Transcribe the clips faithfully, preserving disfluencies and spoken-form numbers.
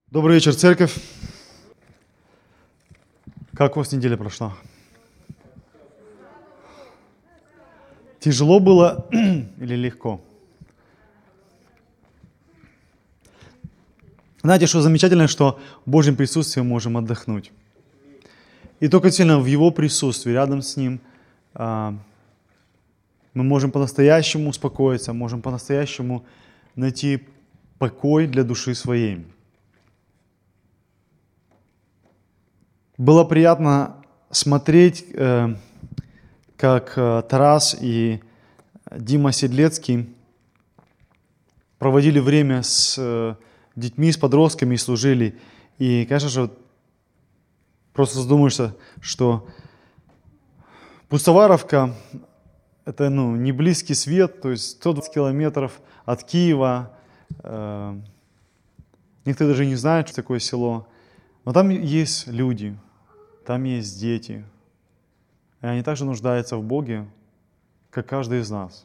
Добрый вечер, церковь. Как у вас неделя прошла? Тяжело было или легко? Знаете, что замечательно, что в Божьем присутствии мы можем отдохнуть. И только сильно в Его присутствии, рядом с Ним, а, мы можем по-настоящему успокоиться, можем по-настоящему найти покой для души своей. Было приятно смотреть, э, как э, Тарас и Дима Седлецкий проводили время с э, детьми, с подростками и служили. И, конечно же, просто задумаешься, что Пустоваровка – это ну, не близкий свет, то есть сто двадцать километров от Киева. Э, никто даже не знает, что такое село. Но там есть люди, там есть дети. И они также нуждаются в Боге, как каждый из нас.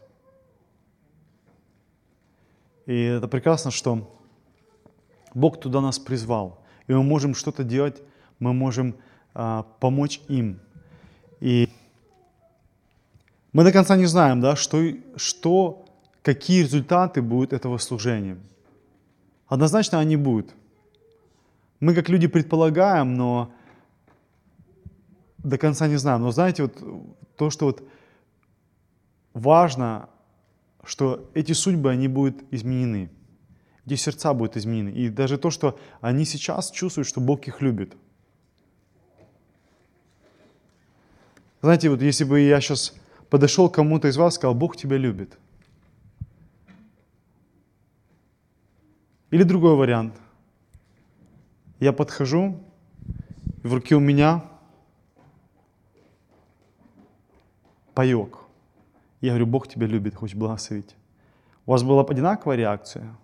И это прекрасно, что Бог туда нас призвал. И мы можем что-то делать, мы можем а, помочь им. И мы до конца не знаем, да, что, что, какие результаты будут этого служения. Однозначно они будут. Мы как люди предполагаем, но до конца не знаем. Но знаете, вот то, что вот важно, что эти судьбы, они будут изменены. Эти сердца будут изменены. И даже то, что они сейчас чувствуют, что Бог их любит. Знаете, вот если бы я сейчас подошел к кому-то из вас и сказал, Бог тебя любит. Или другой вариант. Я подхожу, и в руке у меня паёк. Я говорю, Бог тебя любит, хочет благословить. У вас была одинаковая реакция?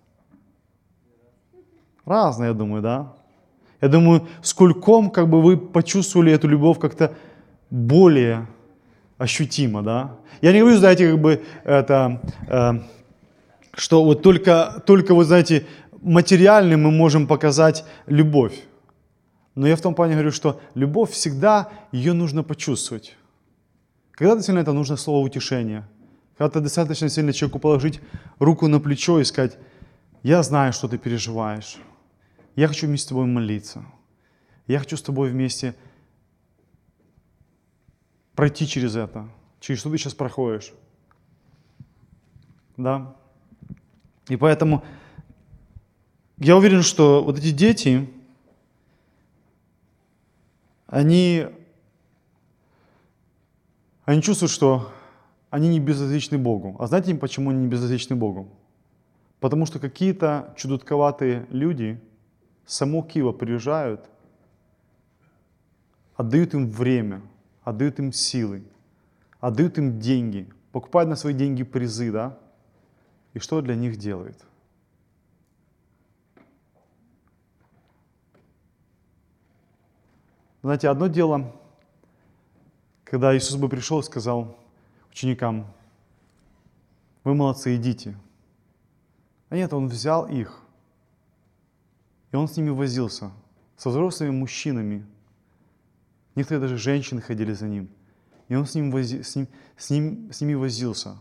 Разная, я думаю, да? Я думаю, с кульком как бы вы почувствовали эту любовь как-то более ощутимо, да? Я не говорю, знаете, как бы это, э, что вот только, только, вот знаете, материально мы можем показать любовь. Но я в том плане говорю, что любовь всегда, ее нужно почувствовать. Когда-то сильно это нужно слово утешения. Когда-то достаточно сильно человеку положить руку на плечо и сказать, я знаю, что ты переживаешь. Я хочу вместе с тобой молиться. Я хочу с тобой вместе пройти через это. Через что ты сейчас проходишь. Да? И поэтому я уверен, что вот эти дети, они, они чувствуют, что они не безразличны Богу. А знаете, почему они не безразличны Богу? Потому что какие-то чудотковатые люди с самого Киева приезжают, отдают им время, отдают им силы, отдают им деньги, покупают на свои деньги призы, да? И что для них делает? Знаете, одно дело, когда Иисус бы пришел и сказал ученикам, вы молодцы, идите. А нет, Он взял их, и Он с ними возился, со взрослыми мужчинами. Некоторые даже женщины ходили за Ним. И Он с, ним вози, с, ним, с, ним, с ними возился.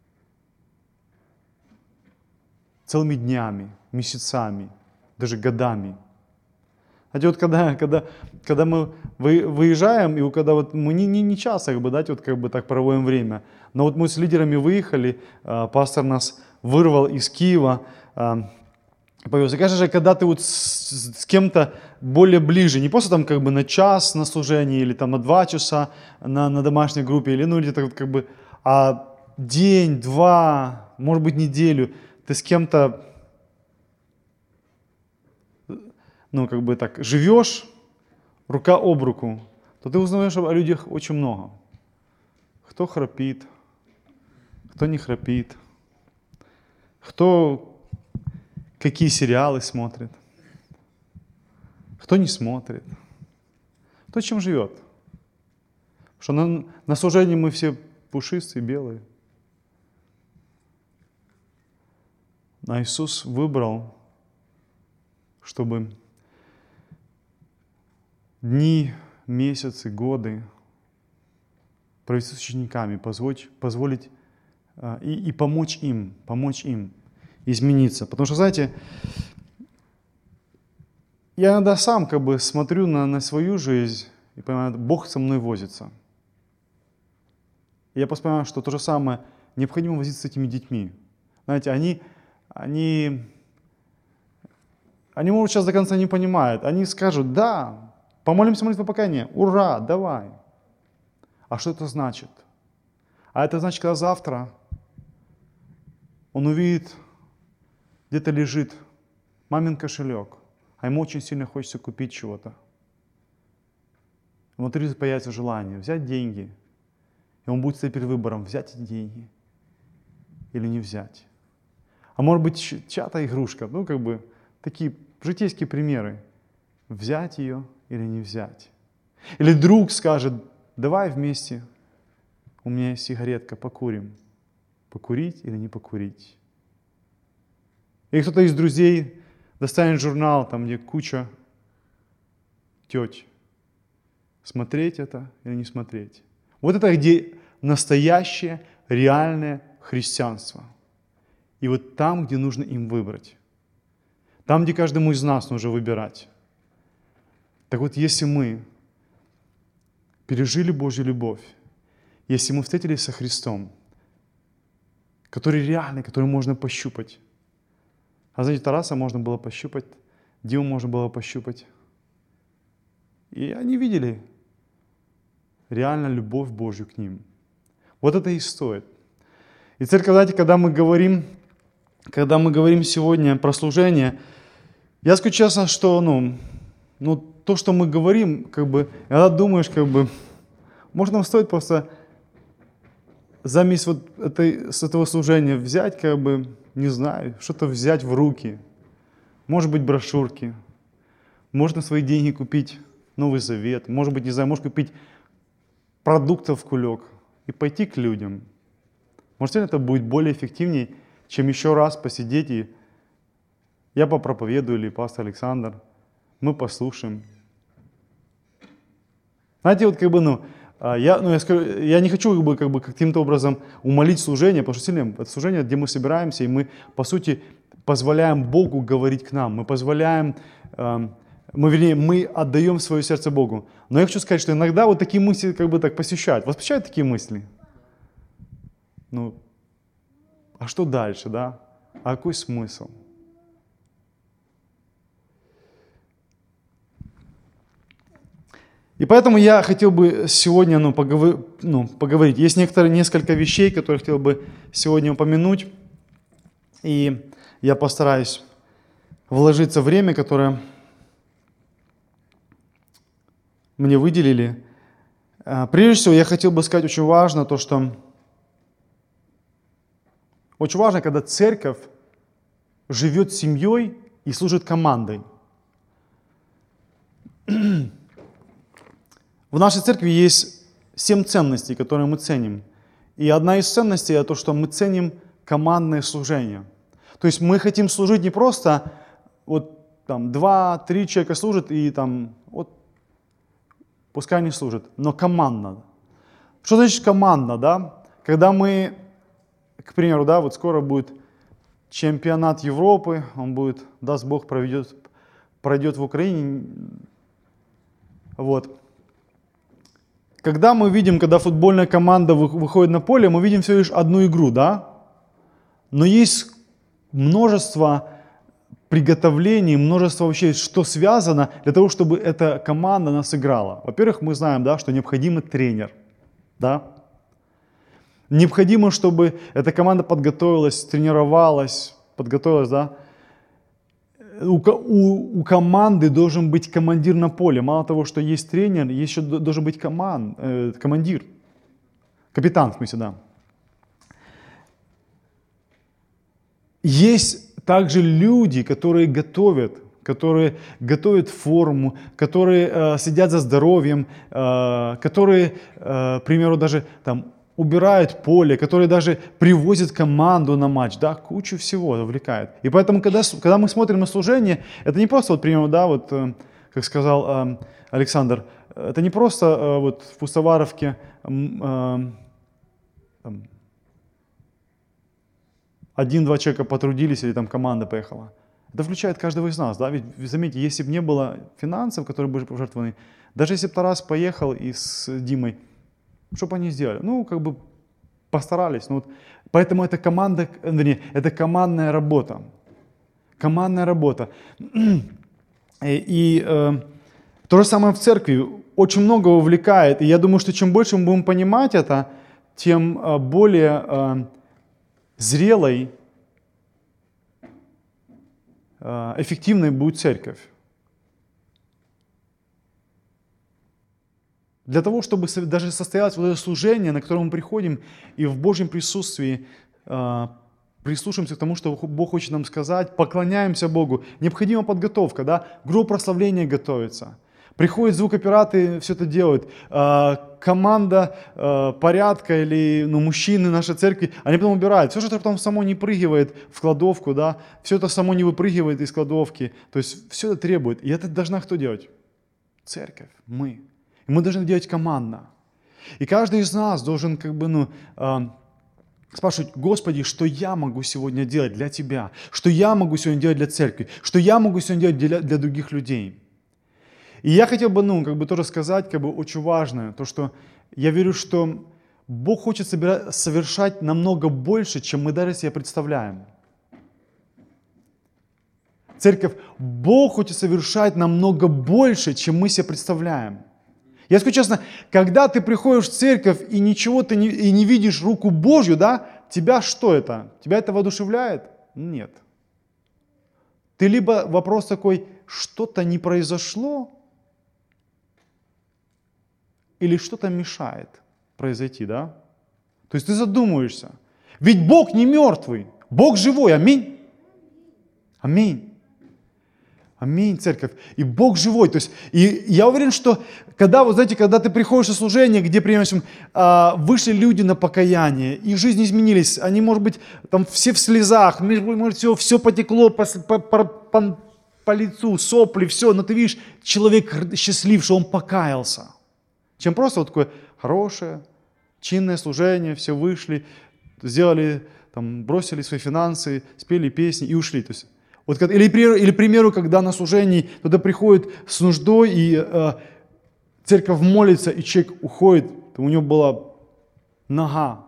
Целыми днями, месяцами, даже годами. Знаете, вот когда, когда, когда мы выезжаем, и когда вот мы не, не, не часто как бы, да, вот как бы так проводим время, но вот мы с лидерами выехали, пастор нас вырвал из Киева, повез. И, конечно же, когда ты вот с, с кем-то более ближе, не просто там как бы на час на служении, или там на два часа на, на домашней группе, или ну или так вот как бы, а день, два, может быть неделю, ты с кем-то ну, как бы так, живешь рука об руку, то ты узнаешь о людях очень много. Кто храпит, кто не храпит, кто какие сериалы смотрит, кто не смотрит, кто чем живет. Потому что на, на служении мы все пушистые, белые. А Иисус выбрал, чтобы дни, месяцы, годы провести с учениками, позволить, позволить э, и, и помочь им, помочь им измениться. Потому что, знаете, я иногда сам как бы смотрю на, на свою жизнь и понимаю, Бог со мной возится. И я просто понимаю, что то же самое необходимо возиться с этими детьми. Знаете, они, они, они, может, сейчас до конца не понимают. Они скажут, да, помолимся молитвой покаяния, ура, давай. А что это значит? А это значит, когда завтра он увидит, где-то лежит мамин кошелек, а ему очень сильно хочется купить чего-то. Внутри появится желание взять деньги, и он будет стоять перед выбором, взять эти деньги или не взять. А может быть, чья-то игрушка, ну как бы такие житейские примеры. Взять ее или не взять. Или друг скажет, давай вместе, у меня есть сигаретка, покурим. Покурить или не покурить. И кто-то из друзей достанет журнал, там где куча теть. Смотреть это или не смотреть. Вот это где настоящее, реальное христианство. И вот там, где нужно им выбрать. Там, где каждому из нас нужно выбирать. Так вот, если мы пережили Божью любовь, если мы встретились со Христом, который реальный, который можно пощупать. А знаете, Тараса можно было пощупать, Диму можно было пощупать. И они видели реально любовь Божью к ним. Вот это и стоит. И церковь, знаете, когда мы говорим, когда мы говорим сегодня про служение, я скажу честно, что ну, ну, то, что мы говорим, как бы, иногда думаешь, как бы, может, нам стоит просто замесь вот этой, с этого служения взять, как бы, не знаю, что-то взять в руки. Может быть, брошюрки. Можно свои деньги купить Новый Завет. Может быть, не знаю, может купить продуктов в кулек и пойти к людям. Может, это будет более эффективнее, чем еще раз посидеть и я попроповедую или пастор Александр, мы послушаем. Знаете, вот как бы, ну, я, ну, я, скажу, я не хочу как бы, как бы каким-то образом умолить служение, потому что сильно это служение, где мы собираемся, и мы, по сути, позволяем Богу говорить к нам, мы позволяем, э, мы, вернее, мы отдаем свое сердце Богу. Но я хочу сказать, что иногда вот такие мысли как бы так посещают. Вас посещают такие мысли? Ну, а что дальше, да? А какой смысл? И поэтому я хотел бы сегодня ну, поговор... ну, поговорить. Есть некоторые, несколько вещей, которые хотел бы сегодня упомянуть. И я постараюсь вложиться в время, которое мне выделили. Прежде всего, я хотел бы сказать, очень важно то, что очень важно, когда церковь живет семьей и служит командой. В нашей церкви есть семь ценностей, которые мы ценим. И одна из ценностей – это то, что мы ценим командное служение. То есть мы хотим служить не просто вот там два-три человека служат и там вот пускай они служат, но командно. Что значит командно, да? Когда мы, к примеру, да, вот скоро будет чемпионат Европы, он будет, даст Бог, проведет, пройдет в Украине. Вот. Когда мы видим, когда футбольная команда выходит на поле, мы видим всего лишь одну игру, да? Но есть множество приготовлений, множество вообще, что связано для того, чтобы эта команда нас играла. Во-первых, мы знаем, да, что необходим тренер, да? Необходимо, чтобы эта команда подготовилась, тренировалась, подготовилась, да? У, у, у команды должен быть командир на поле. Мало того, что есть тренер, еще должен быть команд, э, командир. Капитан, в смысле, да. Есть также люди, которые готовят, которые готовят форму, которые э, следят за здоровьем, э, которые, э, к примеру, даже там убирают поле, которые даже привозят команду на матч, да, кучу всего завлекает. И поэтому, когда, когда мы смотрим на служение, это не просто, вот, примерно, да, вот, как сказал э, Александр, это не просто э, вот в Пустоваровке э, там, один-два человека потрудились или там команда поехала. Это включает каждого из нас, да, ведь заметьте, если бы не было финансов, которые были пожертвованы, даже если бы Тарас поехал и с Димой, что бы они сделали? Ну, как бы постарались. Ну, вот, поэтому это команда, вернее, это командная работа. Командная работа. И, и э, то же самое в церкви. Очень много увлекает. И я думаю, что чем больше мы будем понимать это, тем э, более э, зрелой, э, эффективной будет церковь. Для того, чтобы даже состоялось вот это служение, на которое мы приходим, и в Божьем присутствии э, прислушаемся к тому, что Бог хочет нам сказать, поклоняемся Богу, необходима подготовка, да, группа прославления готовится. Приходят звукооператоры, все это делают. Э, команда э, порядка или ну, мужчины нашей церкви, они потом убирают. Все, что это потом само не прыгивает в кладовку, да, все это само не выпрыгивает из кладовки. То есть все это требует. И это должна кто делать? Церковь, мы. И мы должны делать командно. И каждый из нас должен как бы, ну, э, спрашивать: Господи, что я могу сегодня делать для Тебя? Что я могу сегодня делать для церкви? Что я могу сегодня делать для, для других людей? И я хотел бы, ну, как бы тоже сказать, как бы очень важное, то, что я верю, что Бог хочет собирать, совершать намного больше, чем мы даже себе представляем. Церковь, Бог хочет совершать намного больше, чем мы себе представляем. Я скажу честно, когда ты приходишь в церковь и ничего ты не, и не видишь руку Божью, да, тебя что это? Тебя это воодушевляет? Нет. Ты либо вопрос такой, что-то не произошло, или что-то мешает произойти, да? То есть ты задумываешься. Ведь Бог не мертвый, Бог живой, аминь. Аминь. Аминь, церковь. И Бог живой. То есть, и я уверен, что когда, вот знаете, когда ты приходишь на служение, где, примерно, вышли люди на покаяние, их жизни изменились, они, может быть, там все в слезах, может, все, все потекло по, по, по, по лицу, сопли, все, но ты видишь, человек счастлив, что он покаялся. Чем просто вот такое хорошее, чинное служение, все вышли, сделали, там, бросили свои финансы, спели песни и ушли. То есть, вот, или, или, к примеру, когда на служении туда приходит с нуждой, и э, церковь молится, и человек уходит, то у него была нога,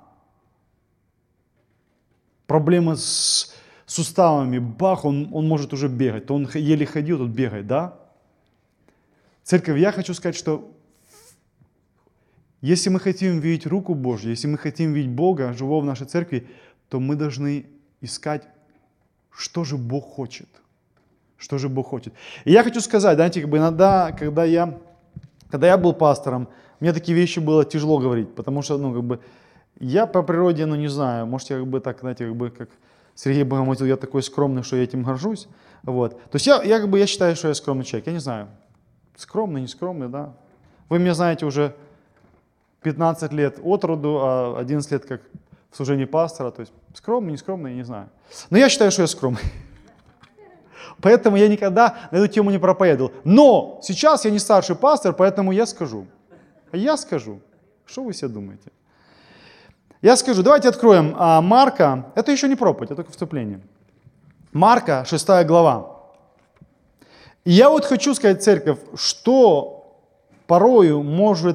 проблема с суставами, бах, он, он может уже бегать, то он еле ходил, тут бегает, да? Церковь, я хочу сказать, что если мы хотим видеть руку Божью, если мы хотим видеть Бога живого в нашей церкви, то мы должны искать, что же Бог хочет. Что же Бог хочет. И я хочу сказать, знаете, как бы иногда, когда я, когда я был пастором, мне такие вещи было тяжело говорить, потому что, ну, как бы, я по природе, ну, не знаю, может, я как бы так, знаете, как бы, как Сергей Богомолов, я такой скромный, что я этим горжусь, вот. То есть я, я, как бы, я считаю, что я скромный человек, я не знаю, скромный, не скромный, да. Вы меня знаете уже пятнадцать лет от роду, а одиннадцать лет как в служении пастора, то есть скромный, не скромный, я не знаю. Но я считаю, что я скромный. Поэтому я никогда на эту тему не проповедовал. Но сейчас я не старший пастор, поэтому я скажу. Я скажу. Что вы себе думаете? Я скажу, давайте откроем а, Марка. Это еще не проповедь, это только вступление. Марка, шестая глава. И я вот хочу сказать, церковь, что порою может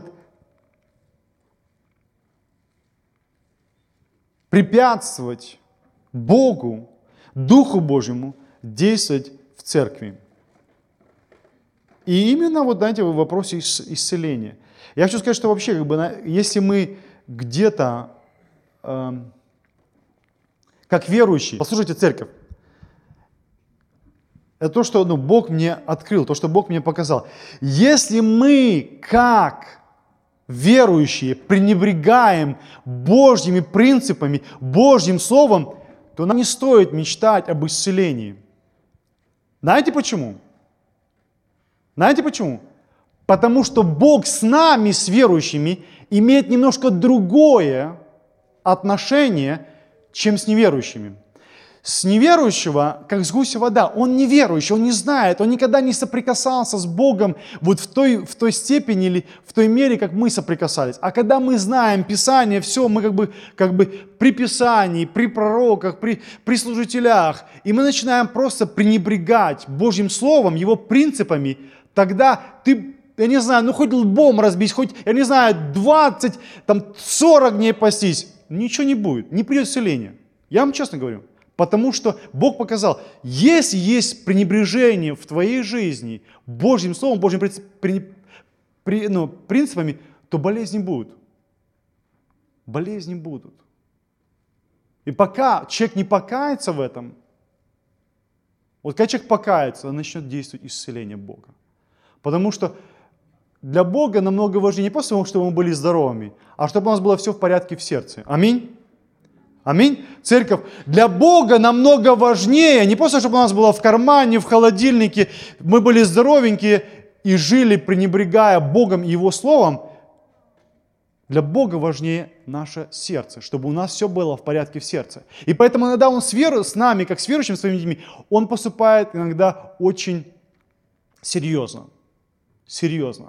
препятствовать Богу, Духу Божьему действовать в церкви. И именно вот, знаете, в вопросе исцеления. Я хочу сказать, что вообще, как бы, если мы где-то, э, как верующие, послушайте, церковь, это то, что ну, Бог мне открыл, то, что Бог мне показал. Если мы, как верующие, пренебрегаем Божьими принципами, Божьим Словом, то нам не стоит мечтать об исцелении. Знаете почему? Знаете почему? Потому что Бог с нами, с верующими, имеет немножко другое отношение, чем с неверующими. С неверующего, как с гуся вода, он неверующий, он не знает, он никогда не соприкасался с Богом вот в той, в той степени или в той мере, как мы соприкасались. А когда мы знаем Писание, все, мы как бы, как бы при Писании, при пророках, при, при служителях, и мы начинаем просто пренебрегать Божьим Словом, Его принципами, тогда ты, я не знаю, ну хоть лбом разбить, хоть, я не знаю, двадцать, там, сорок дней постись, ничего не будет, не придет исцеление. Я вам честно говорю. Потому что Бог показал, если есть пренебрежение в твоей жизни Божьим Словом, Божьими принцип, при, при, ну, принципами, то болезни будут. Болезни будут. И пока человек не покается в этом, вот когда человек покается, он начнет действовать исцеление Бога. Потому что для Бога намного важнее не просто, чтобы мы были здоровыми, а чтобы у нас было все в порядке в сердце. Аминь. Аминь. Церковь, для Бога намного важнее, не просто, чтобы у нас было в кармане, в холодильнике, мы были здоровенькие и жили, пренебрегая Богом и Его Словом. Для Бога важнее наше сердце, чтобы у нас все было в порядке в сердце. И поэтому иногда Он с, веру, с нами, как с верующими своими детьми, Он поступает иногда очень серьезно. Серьезно.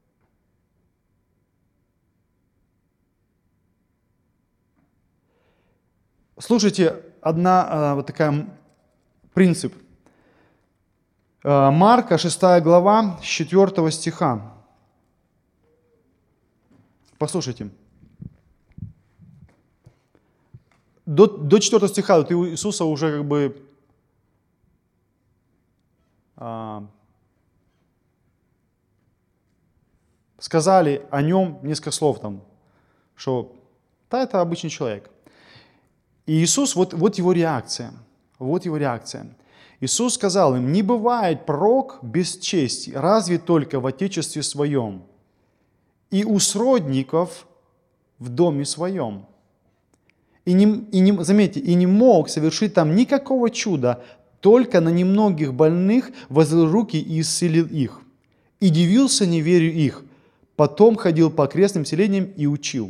Слушайте, одна вот такая принцип. Марка, шестая глава, с четвёртого стиха. Послушайте. До, до четвёртого стиха вот у Иисуса уже как бы а, сказали о нем несколько слов там, что да, это обычный человек. И Иисус, вот, вот его реакция, вот его реакция. Иисус сказал им, не бывает пророк без чести, разве только в отечестве своем, и у сродников в доме своем. И, не, и не, заметьте, и не мог совершить там никакого чуда, только на немногих больных возложил руки и исцелил их. И дивился неверию их, потом ходил по окрестным селениям и учил.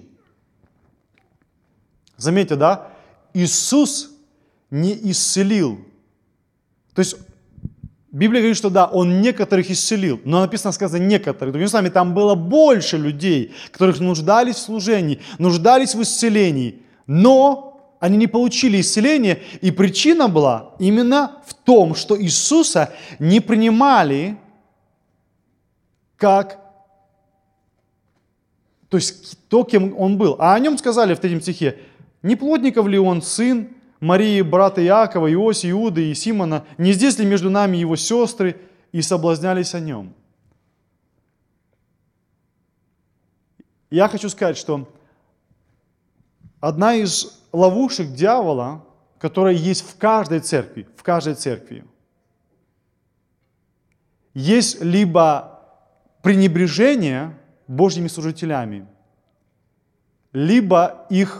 Заметьте, да? Иисус не исцелил. То есть Библия говорит, что да, Он некоторых исцелил, но написано, сказано некоторых. Другими словами, там было больше людей, которых нуждались в служении, нуждались в исцелении, но они не получили исцеления, и причина была именно в том, что Иисуса не принимали как, то есть то, кем Он был. А о Нем сказали в третьем стихе, не плотников ли Он сын Марии, брата Иакова, Иосии, Иуды и Симона? Не здесь ли между нами Его сестры? И соблазнялись о Нем. Я хочу сказать, что одна из ловушек дьявола, которая есть в каждой церкви, в каждой церкви, есть либо пренебрежение Божьими служителями, либо их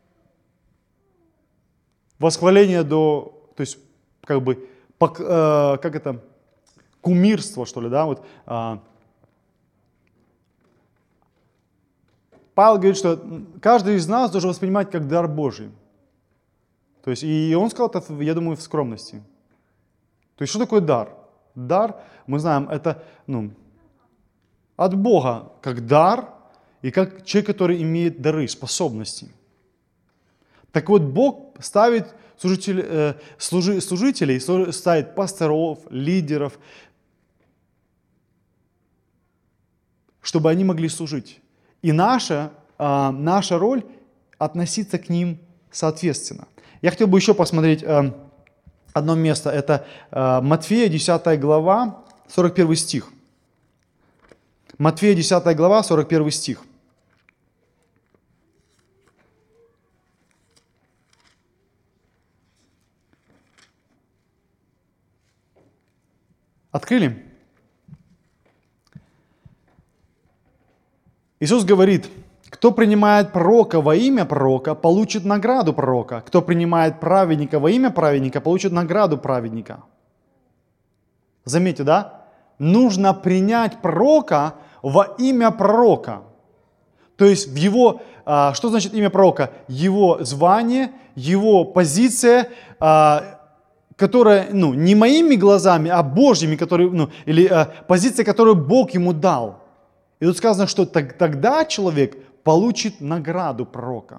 восхваление до, то есть, как бы, пок, э, как это, кумирство, что ли, да, вот. Э, Павел говорит, что каждый из нас должен воспринимать как дар Божий. То есть, и он сказал это, я думаю, в скромности. То есть, что такое дар? Дар, мы знаем, это, ну, от Бога, как дар, и как человек, который имеет дары, способности. Так вот, Бог ставит служителей, э, служи, служителей, ставит пасторов, лидеров, чтобы они могли служить. И наша, э, наша роль относиться к ним соответственно. Я хотел бы еще посмотреть э, одно место. Это э, Матфея, десятая глава, сорок первый стих. Матфея, десятая глава, сорок первый стих. Открыли? Иисус говорит, кто принимает пророка во имя пророка, получит награду пророка. Кто принимает праведника во имя праведника, получит награду праведника. Заметьте, да? Нужно принять пророка во имя пророка. То есть в его, что значит имя пророка? Его звание, его позиция, которая, ну, не моими глазами, а Божьими, которые, ну, или э, позиция, которую Бог ему дал. И тут сказано, что так, тогда человек получит награду пророка.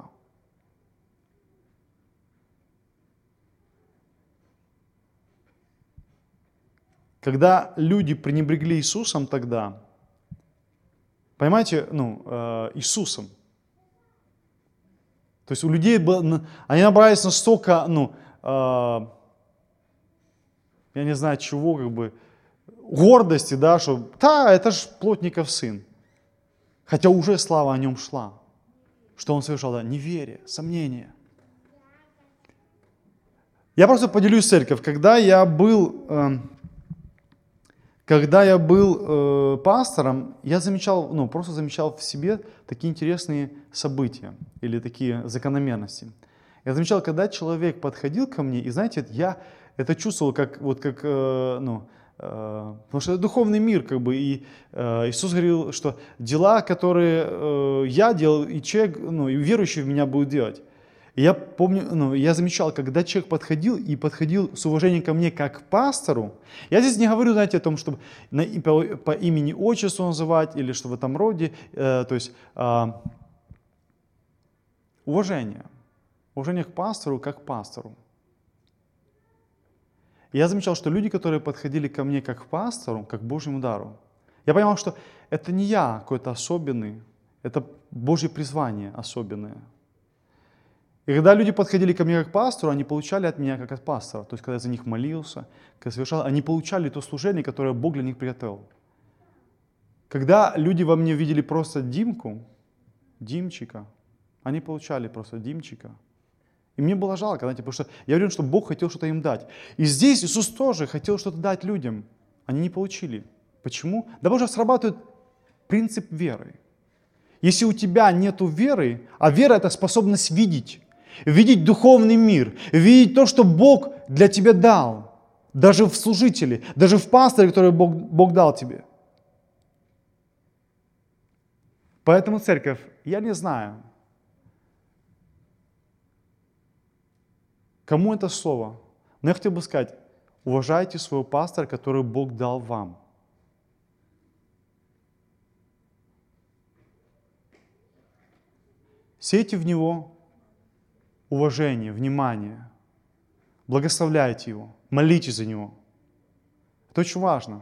Когда люди пренебрегли Иисусом тогда, понимаете, ну, э, Иисусом. То есть у людей было, они набрались настолько, ну, э, я не знаю чего, как бы, гордости, да, что, да, это ж плотников сын. Хотя уже слава о нем шла. Что он совершал, да, неверие, сомнение. Я просто поделюсь, церковь, когда я был, э, когда я был э, пастором, я замечал, ну, просто замечал в себе такие интересные события или такие закономерности. Я замечал, когда человек подходил ко мне, и знаете, я это чувствовал, как, вот как, э, ну, э, потому что это духовный мир, как бы, и э, Иисус говорил, что дела, которые э, я делал, и человек, ну, и верующий в меня будет делать. И я помню, ну, я замечал, когда человек подходил и подходил с уважением ко мне как к пастору, я здесь не говорю, знаете, о том, чтобы на, по, по имени, отчеству называть или что в этом роде, э, то есть э, уважение, уважение к пастору как к пастору. И я замечал, что люди, которые подходили ко мне как к пастору, как к Божьему дару, я понимал, что это не я какой-то особенный, это Божье призвание особенное. И когда люди подходили ко мне как к пастору, они получали от меня как от пастора. То есть, когда я за них молился, когда совершал, они получали то служение, которое Бог для них приготовил. Когда люди во мне видели просто Димку, Димчика, они получали просто Димчика. И мне было жалко, знаете, потому что я уверен, что Бог хотел что-то им дать. И здесь Иисус тоже хотел что-то дать людям. Они не получили. Почему? Да потому что срабатывает принцип веры. Если у тебя нет веры, а вера – это способность видеть, видеть духовный мир, видеть то, что Бог для тебя дал, даже в служителе, даже в пасторе, который Бог, Бог дал тебе. Поэтому, церковь, я не знаю, кому это слово, но я хотел бы сказать, уважайте своего пастора, который Бог дал вам. Сейте в него уважение, внимание, благословляйте его, молитесь за него. Это очень важно.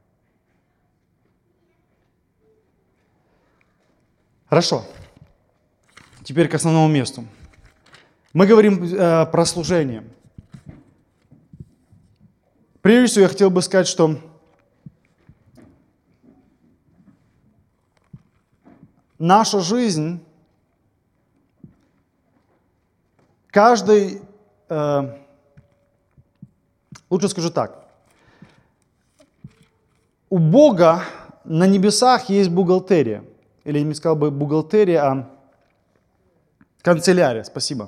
Хорошо. Теперь к основному месту. Мы говорим э, про служение. Прежде всего, я хотел бы сказать, что наша жизнь, каждый, э, лучше скажу так, у Бога на небесах есть бухгалтерия, или я не сказал бы бухгалтерия, а канцелярия, спасибо.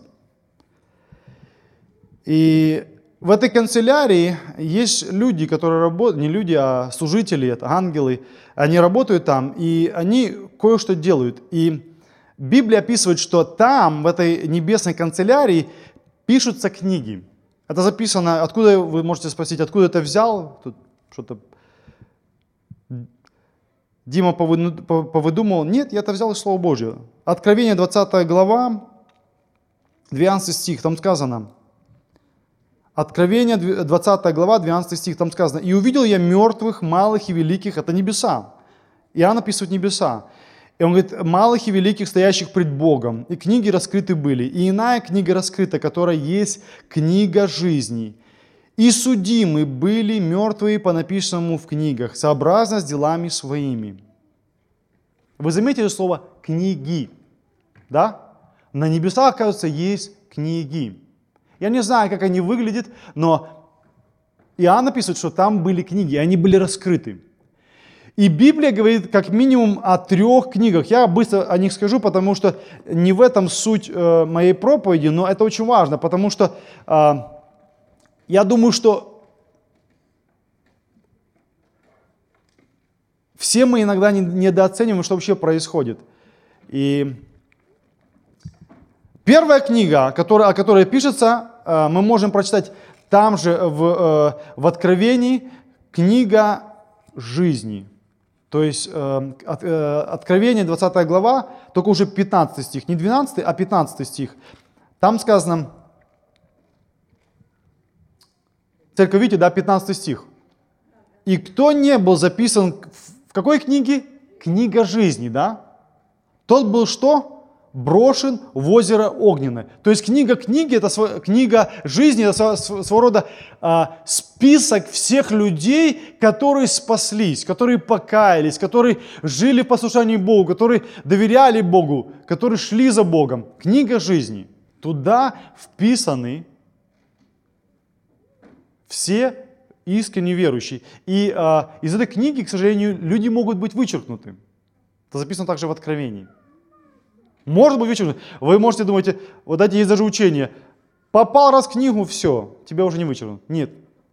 И в этой канцелярии есть люди, которые работают, не люди, а служители, это ангелы, они работают там, и они кое-что делают. И Библия описывает, что там, в этой небесной канцелярии, пишутся книги. Это записано, откуда, вы можете спросить, откуда это взял? Тут что-то Дима повыдумывал. Нет, я это взял из Слова Божьего. Откровение двадцатая глава, двенадцатый стих, там сказано. Откровение двадцатая глава, двенадцатый стих, там сказано. «И увидел я мертвых, малых и великих». Это небеса. Иоанн описывает небеса. И он говорит, малых и великих, стоящих пред Богом. И книги раскрыты были. И иная книга раскрыта, которая есть книга жизни. И судимы были мертвые по написанному в книгах, сообразно с делами своими. Вы заметили слово «книги»? Да? На небесах, оказывается, есть книги. Я не знаю, как они выглядят, но Иоанн описывает, что там были книги, и они были раскрыты. И Библия говорит как минимум о трех книгах. Я быстро о них скажу, потому что не в этом суть э, моей проповеди, но это очень важно, потому что э, я думаю, что все мы иногда недооцениваем, что вообще происходит. И первая книга, которая, о которой пишется, э, мы можем прочитать там же в, в Откровении книга жизни. То есть Откровение, двадцатая глава, только уже пятнадцатый стих. Не двенадцатый, а пятнадцатый стих. Там сказано, церковь, видите, да, пятнадцатый стих. «И кто не был записан в какой книге? Книга жизни», да? Тот был что? Брошен в озеро огненное. То есть книга книги, это сво, книга жизни, это своего, своего рода а, список всех людей, которые спаслись, которые покаялись, которые жили в послушании Богу, которые доверяли Богу, которые шли за Богом. Книга жизни. Туда вписаны все искренне верующие. И а, из этой книги, к сожалению, люди могут быть вычеркнуты. Это записано также в Откровении. Может быть вычеркнут. Вы можете думать, вот эти есть даже учения. Попал раз в книгу, все, тебя уже не вычеркнут. Нет.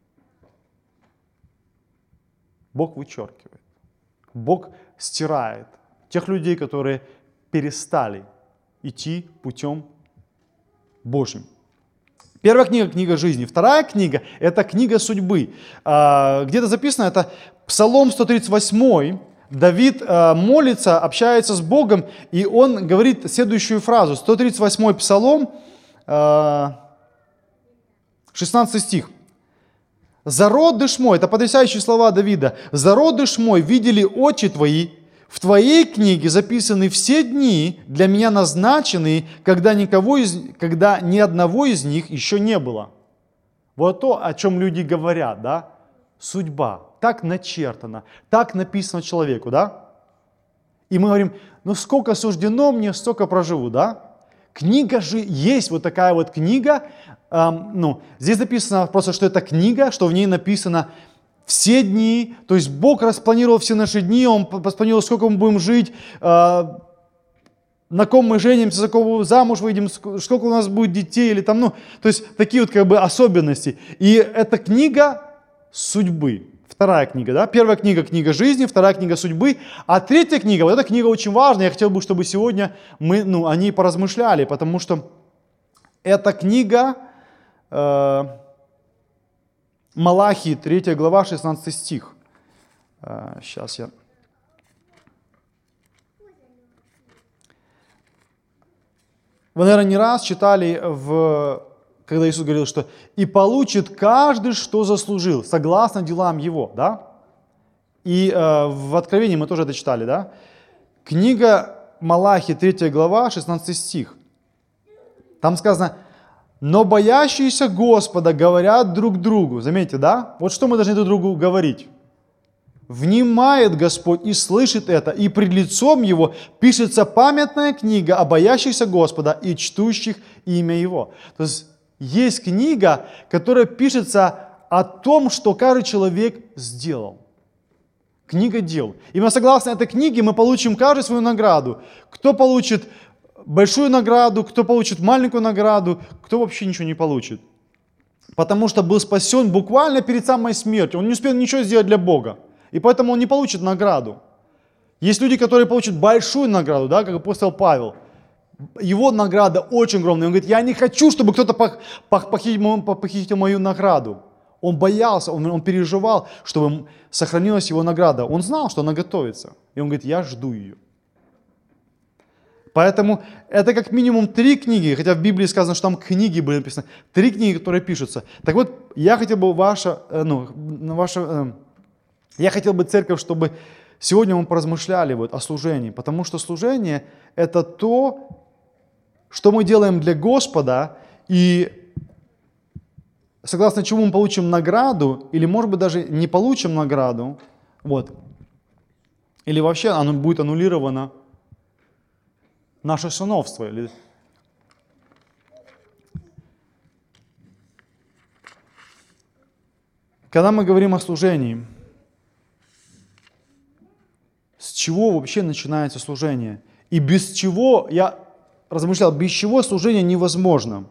Бог вычеркивает. Бог стирает тех людей, которые перестали идти путем Божьим. Первая книга – книга жизни. Вторая книга – это книга судьбы. Где-то записано, это Псалом сто тридцать восемь. Давид э, молится, общается с Богом, и он говорит следующую фразу. сто тридцать восьмой Псалом, э, шестнадцатый стих. «Зародыш мой», это потрясающие слова Давида, «зародыш мой видели очи твои, в твоей книге записаны все дни, для меня назначенные, когда, никого из, когда ни одного из них еще не было». Вот то, о чем люди говорят, да? Судьба. Так начертано, так написано человеку, да? И мы говорим, ну сколько суждено мне, столько проживу, да? Книга же есть, вот такая вот книга. Эм, ну, здесь написано просто, что это книга, что в ней написано все дни. То есть Бог распланировал все наши дни, Он распланировал, сколько мы будем жить, э, на ком мы женимся, за кого замуж выйдем, сколько у нас будет детей, или там, ну, то есть такие вот как бы особенности. И это книга судьбы. Вторая книга, да? Первая книга – книга жизни, вторая книга судьбы, а третья книга, вот эта книга очень важная, я хотел бы, чтобы сегодня мы ну, о ней поразмышляли, потому что эта книга э, Малахии, третья глава, шестнадцатый стих. Э, сейчас я... Вы, наверное, не раз читали в... Когда Иисус говорил, что «и получит каждый, что заслужил, согласно делам его», да? И э, в Откровении мы тоже это читали, да? Книга Малахии, третья глава, шестнадцатый стих. Там сказано «но боящиеся Господа говорят друг другу». Заметьте, да? Вот что мы должны друг другу говорить. «Внимает Господь и слышит это, и пред лицом Его пишется памятная книга о боящихся Господа и чтущих имя Его». То есть есть книга, которая пишется о том, что каждый человек сделал. Книга дел. И мы согласно этой книге мы получим каждый свою награду. Кто получит большую награду, кто получит маленькую награду, кто вообще ничего не получит. Потому что был спасен буквально перед самой смертью. Он не успел ничего сделать для Бога. И поэтому он не получит награду. Есть люди, которые получат большую награду, да, как апостол Павел. Его награда очень огромная. Он говорит, я не хочу, чтобы кто-то похитил, похитил мою награду. Он боялся, он, он переживал, чтобы сохранилась его награда. Он знал, что она готовится. И он говорит, я жду ее. Поэтому это как минимум три книги, хотя в Библии сказано, что там книги были написаны. Три книги, которые пишутся. Так вот, я хотел бы ваша, ну, ваша, я хотел бы церковь, чтобы сегодня мы поразмышляли вот о служении. Потому что служение это то, что мы делаем для Господа, и согласно чему мы получим награду, или, может быть, даже не получим награду, вот, или вообще оно будет аннулировано, наше сыновство. Или... Когда мы говорим о служении, с чего вообще начинается служение? И без чего, я размышлял, без чего служение невозможно.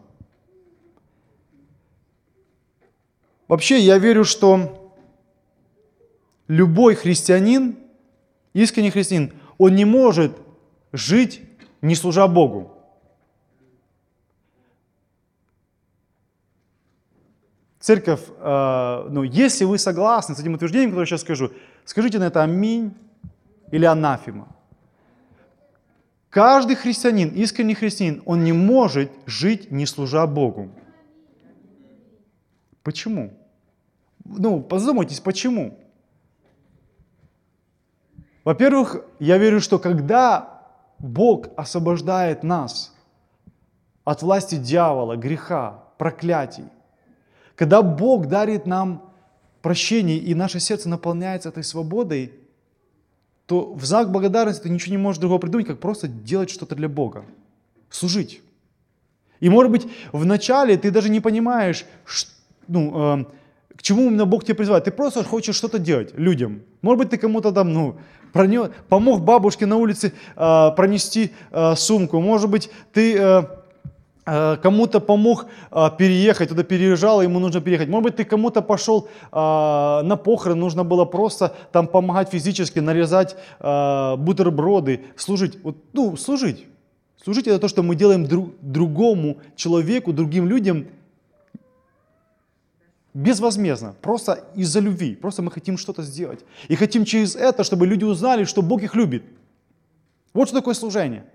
Вообще, я верю, что любой христианин, искренний христианин, он не может жить, не служа Богу. церковь, э, ну, если вы согласны с этим утверждением, которое я сейчас скажу, скажите на это аминь или анафема. Каждый христианин, искренний христианин, он не может жить, не служа Богу. Почему? Ну, задумайтесь, почему? Во-первых, я верю, что когда Бог освобождает нас от власти дьявола, греха, проклятий, когда Бог дарит нам прощение, и наше сердце наполняется этой свободой, то в знак благодарности ты ничего не можешь другого придумать, как просто делать что-то для Бога, служить. И, может быть, вначале ты даже не понимаешь, ну, э, к чему именно Бог тебя призывает. Ты просто хочешь что-то делать людям. Может быть, ты кому-то там, ну, пронес, помог бабушке на улице э, пронести э, сумку. Может быть, ты э, э, кому-то помог э, переехать, туда переезжал, ему нужно переехать. Может быть, ты кому-то пошел э, на похороны, нужно было просто там помогать физически, нарезать э, бутерброды, служить. Вот, ну, служить. Служить — это то, что мы делаем друг, другому человеку, другим людям безвозмездно, просто из-за любви. Просто мы хотим что-то сделать. И хотим через это, чтобы люди узнали, что Бог их любит. Вот что такое служение.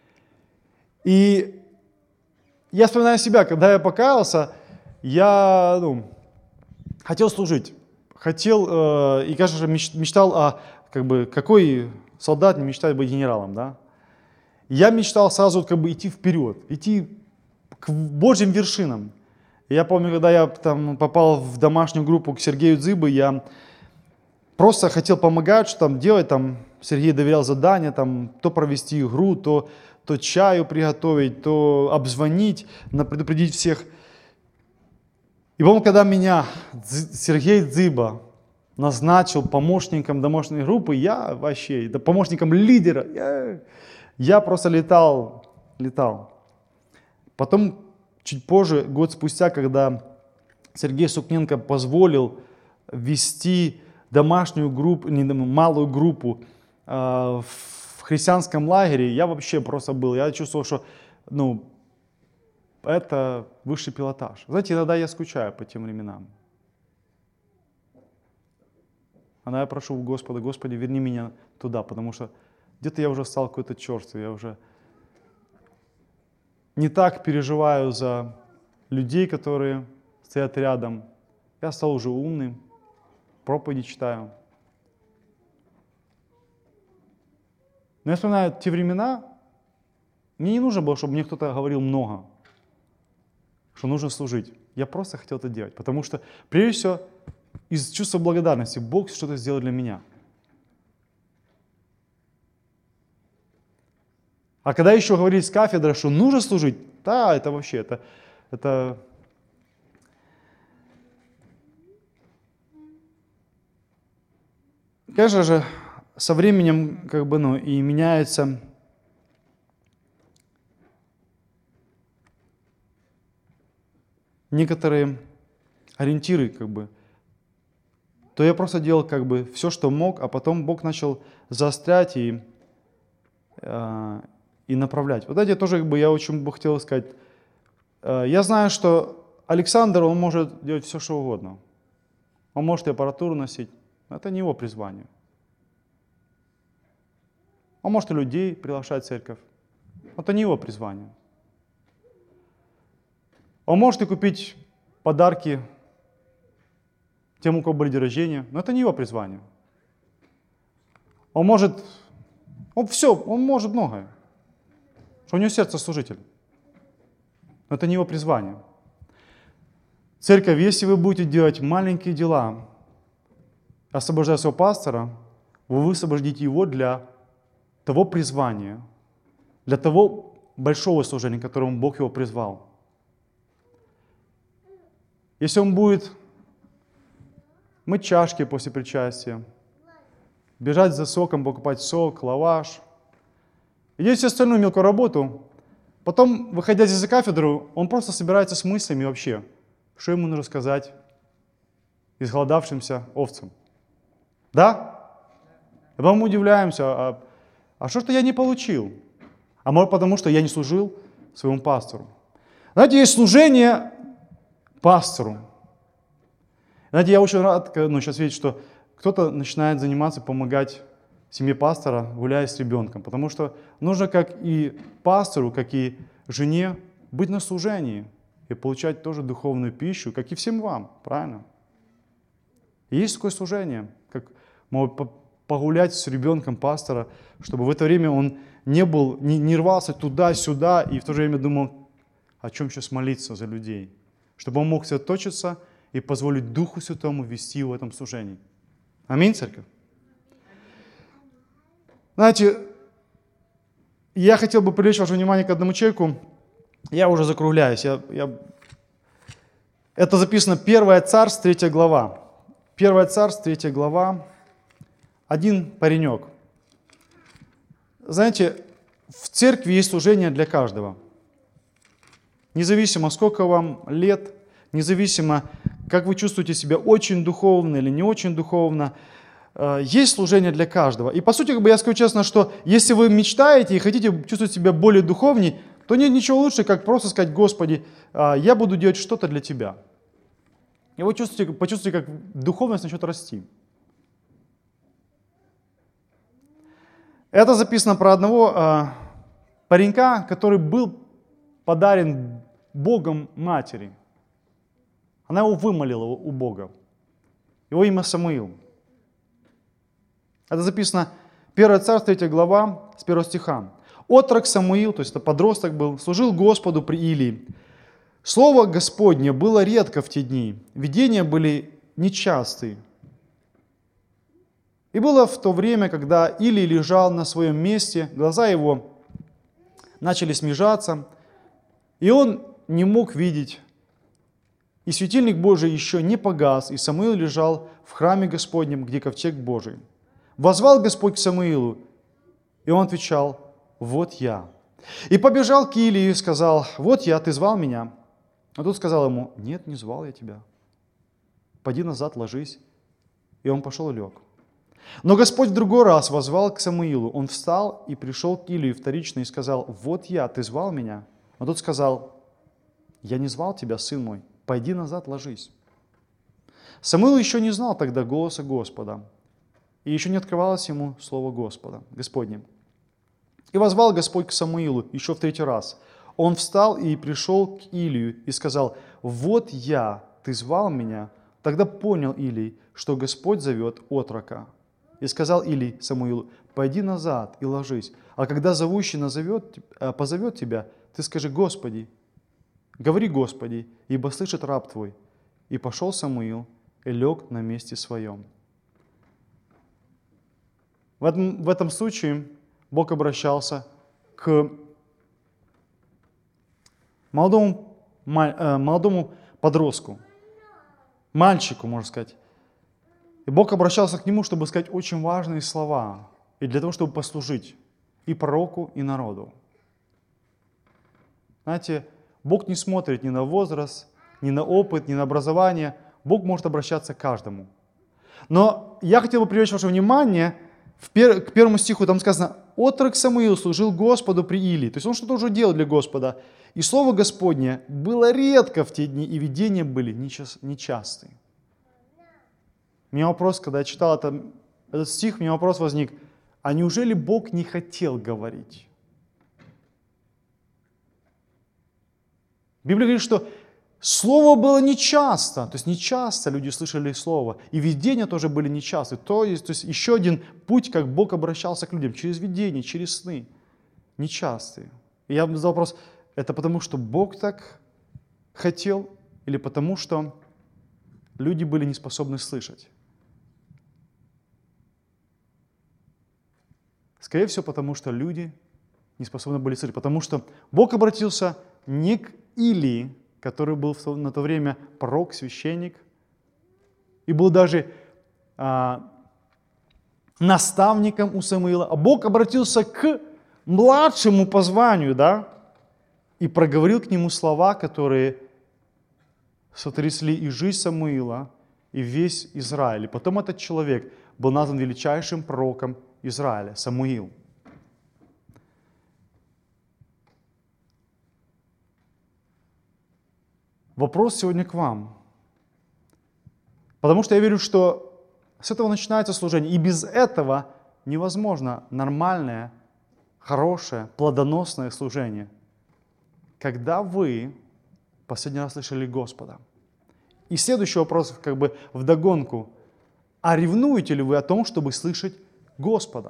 И я вспоминаю себя, когда я покаялся, я ну, хотел служить. Хотел, э, и, конечно же, мечтал о, как бы, какой солдат не мечтает быть генералом, да? Я мечтал сразу как бы идти вперед, идти к Божьим вершинам. Я помню, когда я там попал в домашнюю группу к Сергею Дзыбы, я просто хотел помогать, что там делать, там Сергей доверял задания, там то провести игру, то, то чаю приготовить, то обзвонить, предупредить всех. И помню, когда меня Сергей Дзыба назначил помощником домашней группы, я вообще, да, помощником лидера, я, я просто летал, летал. Потом, чуть позже, год спустя, когда Сергей Сукненко позволил вести домашнюю группу, не малую группу э, в христианском лагере, я вообще просто был, я чувствовал, что ну, это высший пилотаж. Знаете, иногда я скучаю по тем временам. Она я прошу Господа, Господи, верни меня туда, потому что где-то я уже стал какой-то черствый, я уже не так переживаю за людей, которые стоят рядом. Я стал уже умным, проповеди читаю. Но я вспоминаю те времена, мне не нужно было, чтобы мне кто-то говорил много, что нужно служить. Я просто хотел это делать, потому что, прежде всего, из чувства благодарности Бог что-то сделал для меня. А когда еще говорить с кафедры, что нужно служить, да, это вообще, это, это... Конечно же, со временем как бы, ну, и меняется некоторые ориентиры, как бы, то я просто делал как бы все, что мог, а потом Бог начал заострять и, э, и направлять. Вот это тоже как бы я очень бы хотел сказать. Э, я знаю, что Александр, он может делать все, что угодно. Он может и аппаратуру носить, но это не его призвание. Он может и людей приглашать в церковь, но это не его призвание. Он может и купить подарки тем, у кого были день рождения, но это не его призвание. Он может, он все, он может многое, что у него сердце служитель, но это не его призвание. Церковь, если вы будете делать маленькие дела, освобождая своего пастора, вы высвободите его для того призвания, для того большого служения, к которому Бог его призвал. Если он будет мыть чашки после причастия, бежать за соком, покупать сок, лаваш, и делать всю остальную мелкую работу, потом, выходя из-за кафедры, он просто собирается с мыслями вообще, что ему нужно сказать изголодавшимся овцам. Да? И потом мы удивляемся, а, а что-то я не получил? А может потому, что я не служил своему пастору. Знаете, есть служение пастору. Знаете, я очень рад ну, сейчас видеть, что кто-то начинает заниматься, помогать семье пастора, гуляя с ребенком. Потому что нужно как и пастору, как и жене быть на служении и получать тоже духовную пищу, как и всем вам, правильно? И есть такое служение, как погулять с ребенком пастора, чтобы в это время он не был, не, не рвался туда-сюда и в то же время думал, о чем сейчас молиться за людей. Чтобы он мог сосредоточиться и позволить Духу Святому вести его в этом служении. Аминь, церковь? Знаете, я хотел бы привлечь ваше внимание к одному человеку. Я уже закругляюсь. Я, я... Это записано Первое Царств, третья глава. Первое Царств, третья глава. Один паренек. Знаете, в церкви есть служение для каждого. Независимо, сколько вам лет, независимо, как вы чувствуете себя, очень духовно или не очень духовно, есть служение для каждого. И по сути, как бы я скажу честно, что если вы мечтаете и хотите чувствовать себя более духовней, то нет ничего лучше, как просто сказать: Господи, я буду делать что-то для Тебя. И вы чувствуете, почувствуете, как духовность начнет расти. Это записано про одного э, паренька, который был подарен Богом матери. Она его вымолила у Бога. Его имя Самуил. Это записано Первое Царство, третья глава, с первого стиха. «Отрок Самуил», то есть это подросток был, служил Господу при Илии. Слово Господне было редко в те дни, видения были нечастые. И было в то время, когда Илий лежал на своем месте, глаза его начали смежаться, и он не мог видеть. И светильник Божий еще не погас, и Самуил лежал в храме Господнем, где ковчег Божий. Возвал Господь к Самуилу, и он отвечал: «Вот я». И побежал к Илии и сказал: «Вот я, ты звал меня?» А тот сказал ему: «Нет, не звал я тебя. Пойди назад, ложись». И он пошел и лег. Но Господь в другой раз воззвал к Самуилу. Он встал и пришел к Илии вторично и сказал: «Вот я, ты звал меня?» А тот сказал: «Я не звал тебя, сын мой, пойди назад, ложись». Самуил еще не знал тогда голоса Господа, и еще не открывалось ему слово Господа, Господне. И воззвал Господь к Самуилу еще в третий раз. Он встал и пришел к Илию и сказал: «Вот я, ты звал меня?» Тогда понял Илий, что Господь зовет отрока. И сказал Илий Самуилу: «Пойди назад и ложись, а когда зовущий назовет, позовет тебя, ты скажи: Господи, говори, Господи, ибо слышит раб твой». И пошел Самуил и лег на месте своем. В этом, в этом случае Бог обращался к молодому, молодому подростку, мальчику, можно сказать. И Бог обращался к нему, чтобы сказать очень важные слова, и для того, чтобы послужить и пророку, и народу. Знаете, Бог не смотрит ни на возраст, ни на опыт, ни на образование. Бог может обращаться к каждому. Но я хотел бы привлечь ваше внимание в пер, к первому стиху. Там сказано: «Отрок Самуил служил Господу при Илии». То есть он что-то уже делал для Господа. И слово Господне было редко в те дни, и видения были нечастые. У меня вопрос, когда я читал это, этот стих, у меня вопрос возник: а неужели Бог не хотел говорить? Библия говорит, что слово было нечасто, то есть нечасто люди слышали слово, и видения тоже были нечасты. То есть, то есть еще один путь, как Бог обращался к людям, через видения, через сны, нечастые. И я задал вопрос: это потому, что Бог так хотел, или потому, что люди были не способны слышать? Скорее всего, потому что люди не способны были слышать, потому что Бог обратился не к Илии, который был на то время пророк, священник, и был даже а, наставником у Самуила, а Бог обратился к младшему по званию, да, и проговорил к нему слова, которые сотрясли и жизнь Самуила, и весь Израиль. И потом этот человек был назван величайшим пророком Израиля, Самуил. Вопрос сегодня к вам. Потому что я верю, что с этого начинается служение. И без этого невозможно нормальное, хорошее, плодоносное служение. Когда вы последний раз слышали Господа? И следующий вопрос как бы вдогонку. А ревнуете ли вы о том, чтобы слышать Господа?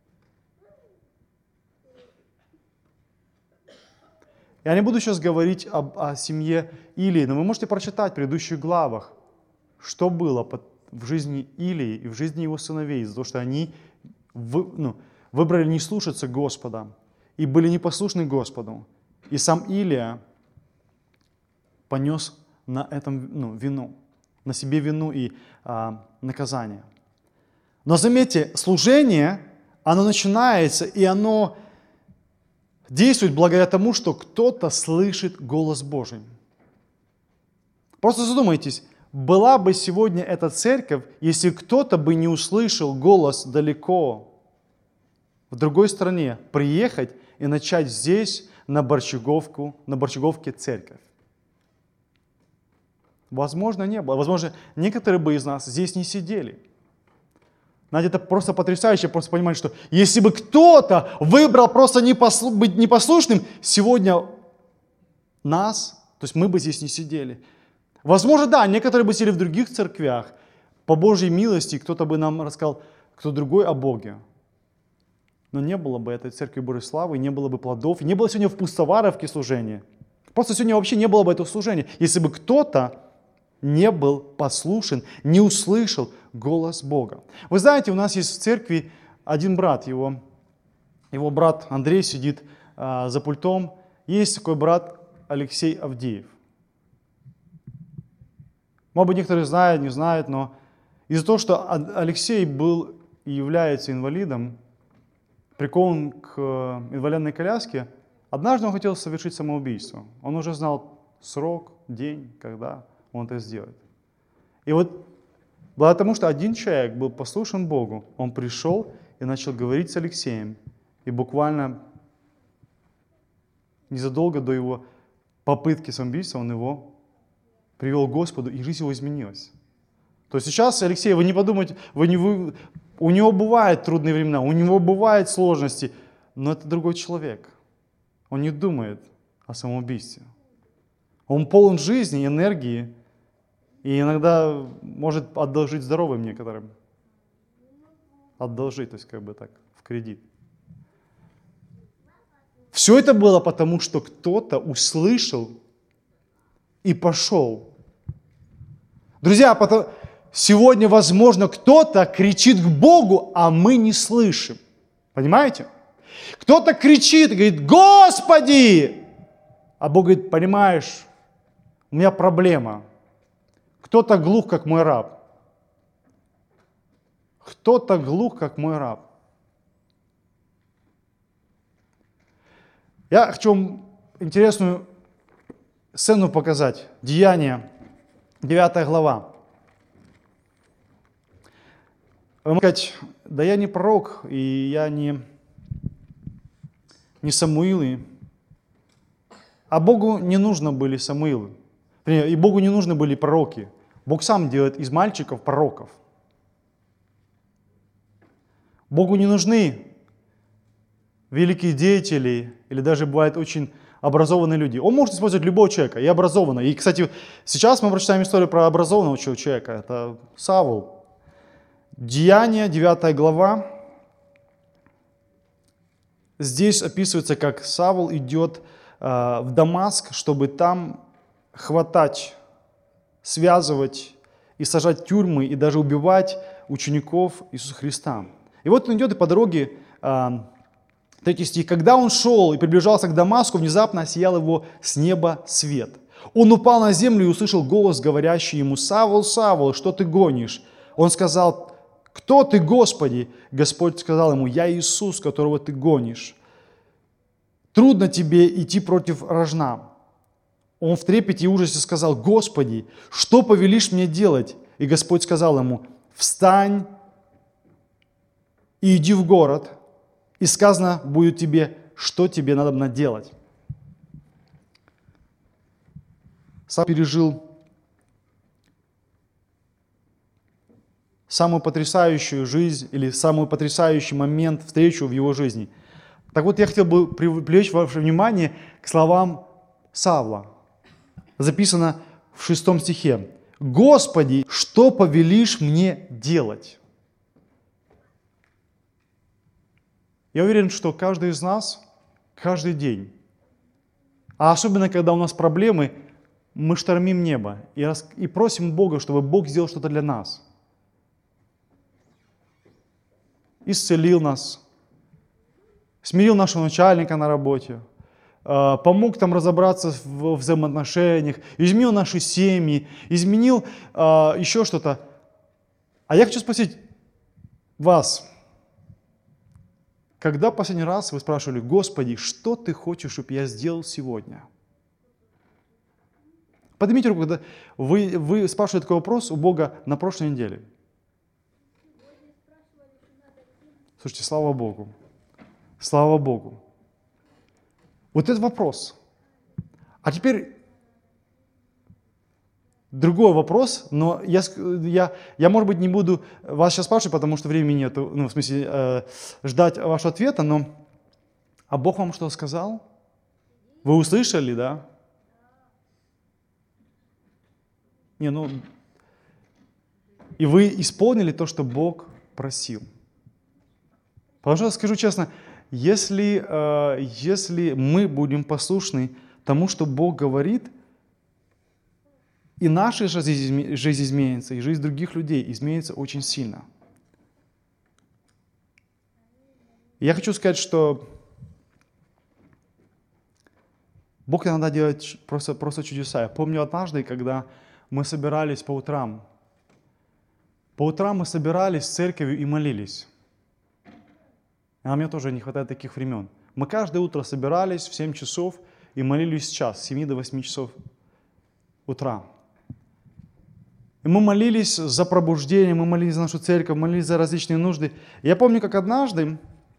Я не буду сейчас говорить об, о семье Илии, но вы можете прочитать в предыдущих главах, что было в жизни Илии и в жизни его сыновей, из-за того, что они вы, ну, выбрали не слушаться Господа и были непослушны Господу. И сам Илия понес на этом ну, вину, на себе вину и а, наказание. Но заметьте, служение, оно начинается, и оно действует благодаря тому, что кто-то слышит голос Божий. Просто задумайтесь, была бы сегодня эта церковь, если кто-то бы не услышал голос далеко, в другой стране, приехать и начать здесь, на Борчаговку, на Борчаговке церковь. Возможно, не было. Возможно, некоторые бы из нас здесь не сидели. Знаете, это просто потрясающе, просто понимать, что если бы кто-то выбрал просто непослу... быть непослушным, сегодня нас, то есть мы бы здесь не сидели. Возможно, да, некоторые бы сидели в других церквях, по Божьей милости, кто-то бы нам рассказал, кто другой о Боге. Но не было бы этой церкви Божьей славы, не было бы плодов, не было сегодня в Пустоваровке служения. Просто сегодня вообще не было бы этого служения, если бы кто-то не был послушен, не услышал голос Бога. Вы знаете, у нас есть в церкви один брат, его, его брат Андрей сидит а, за пультом. Есть такой брат Алексей Авдеев. Может быть, некоторые знают, не знают, но из-за того, что Алексей был и является инвалидом, прикован к инвалидной коляске, однажды он хотел совершить самоубийство. Он уже знал срок, день, когда он это сделает. И вот благодаря тому, что один человек был послушен Богу, он пришел и начал говорить с Алексеем. И буквально незадолго до его попытки самоубийства он его привел к Господу, и жизнь его изменилась. То есть сейчас, Алексей, вы не подумайте, вы не, вы, у него бывают трудные времена, у него бывают сложности, но это другой человек. Он не думает о самоубийстве. Он полон жизни, энергии, и иногда может одолжить здоровым некоторым. Одолжить, то есть как бы так, в кредит. Все это было потому, что кто-то услышал и пошел. Друзья, потому... сегодня, возможно, кто-то кричит к Богу, а мы не слышим. Понимаете? Кто-то кричит и говорит: «Господи!» А Бог говорит: «Понимаешь, у меня проблема. Кто-то глух, как мой раб. Кто-то глух, как мой раб». Я хочу вам интересную сцену показать. Деяния, девятая глава. Вы можете сказать: да я не пророк, и я не, не Самуил. А Богу не нужны были Самуилы. И Богу не нужны были пророки. Бог сам делает из мальчиков пророков. Богу не нужны великие деятели, или даже бывают очень образованные люди. Он может использовать любого человека, и образованного. И, кстати, сейчас мы прочитаем историю про образованного человека. Это Савл. Деяния, девятая глава. Здесь описывается, как Савл идет э, в Дамаск, чтобы там хватать, связывать и сажать в тюрьмы, и даже убивать учеников Иисуса Христа. И вот он идет и по дороге, э, третий стих, когда он шел и приближался к Дамаску, внезапно осиял его с неба свет. Он упал на землю и услышал голос, говорящий ему: «Савл, Савл, что ты гонишь?» Он сказал: «Кто ты, Господи?» Господь сказал ему: «Я Иисус, которого ты гонишь. Трудно тебе идти против рожна». Он в трепете и ужасе сказал: «Господи, что повелишь мне делать?» И Господь сказал ему: «Встань и иди в город, и сказано будет тебе, что тебе надо делать». Сам пережил самую потрясающую жизнь или самый потрясающий момент, встречу в его жизни. Так вот, я хотел бы привлечь ваше внимание к словам Савла. Записано в шестом стихе. «Господи, что повелишь мне делать?» Я уверен, что каждый из нас, каждый день, а особенно, когда у нас проблемы, мы штормим небо и, рас... и просим Бога, чтобы Бог сделал что-то для нас. Исцелил нас, смирил нашего начальника на работе, помог там разобраться в взаимоотношениях, изменил наши семьи, изменил а, еще что-то. А я хочу спросить вас, когда последний раз вы спрашивали: Господи, что Ты хочешь, чтобы я сделал сегодня? Поднимите руку, когда вы, вы спрашиваете такой вопрос у Бога на прошлой неделе. Слушайте, слава Богу. Слава Богу. Вот этот вопрос. А теперь другой вопрос, но я, я, я, может быть, не буду вас сейчас спрашивать, потому что времени нет, ну, в смысле, э, ждать вашего ответа, но а Бог вам что сказал? Вы услышали, да? Не, ну, и вы исполнили то, что Бог просил. Потому что, скажу честно, если, э, если мы будем послушны тому, что Бог говорит, и наша жизнь, жизнь изменится, и жизнь других людей изменится очень сильно. Я хочу сказать, что Бог иногда делает просто, просто чудеса. Я помню однажды, когда мы собирались по утрам. По утрам мы собирались в церковь и молились. А мне тоже не хватает таких времен. Мы каждое утро собирались в семь часов и молились час, с семи до восьми часов утра. И мы молились за пробуждение, мы молились за нашу церковь, молились за различные нужды. Я помню, как однажды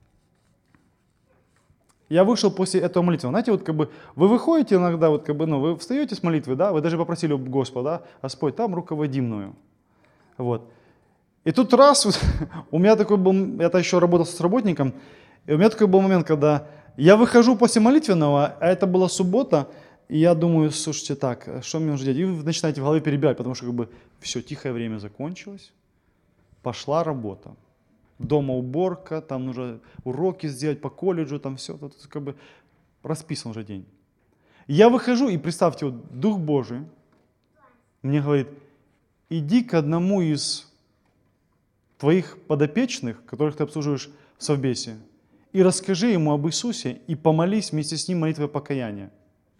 я вышел после этого молитвы. Знаете, вот как бы вы выходите иногда, вот как бы, ну, вы встаете с молитвы, да, вы даже попросили у Господа, Господь, там руководи мною. Вот. И тут раз, у меня такой был, я еще работал с работником, и у меня такой был момент, когда я выхожу после молитвенного, а это была суббота, и я думаю, слушайте, так, что мне нужно делать? И вы начинаете в голове перебирать, потому что как бы все, тихое время закончилось, пошла работа. Дома уборка, там нужно уроки сделать по колледжу, там все, тут как бы расписан уже день. Я выхожу, и представьте, вот Дух Божий мне говорит: иди к одному из твоих подопечных, которых ты обслуживаешь в совбесе, и расскажи ему об Иисусе, и помолись вместе с ним молитвой покаяния.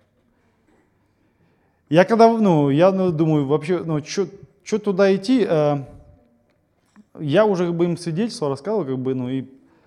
Я когда, ну, я ну, думаю, вообще, ну, что туда идти, э, я уже как бы им свидетельство рассказывал, как бы, ну, и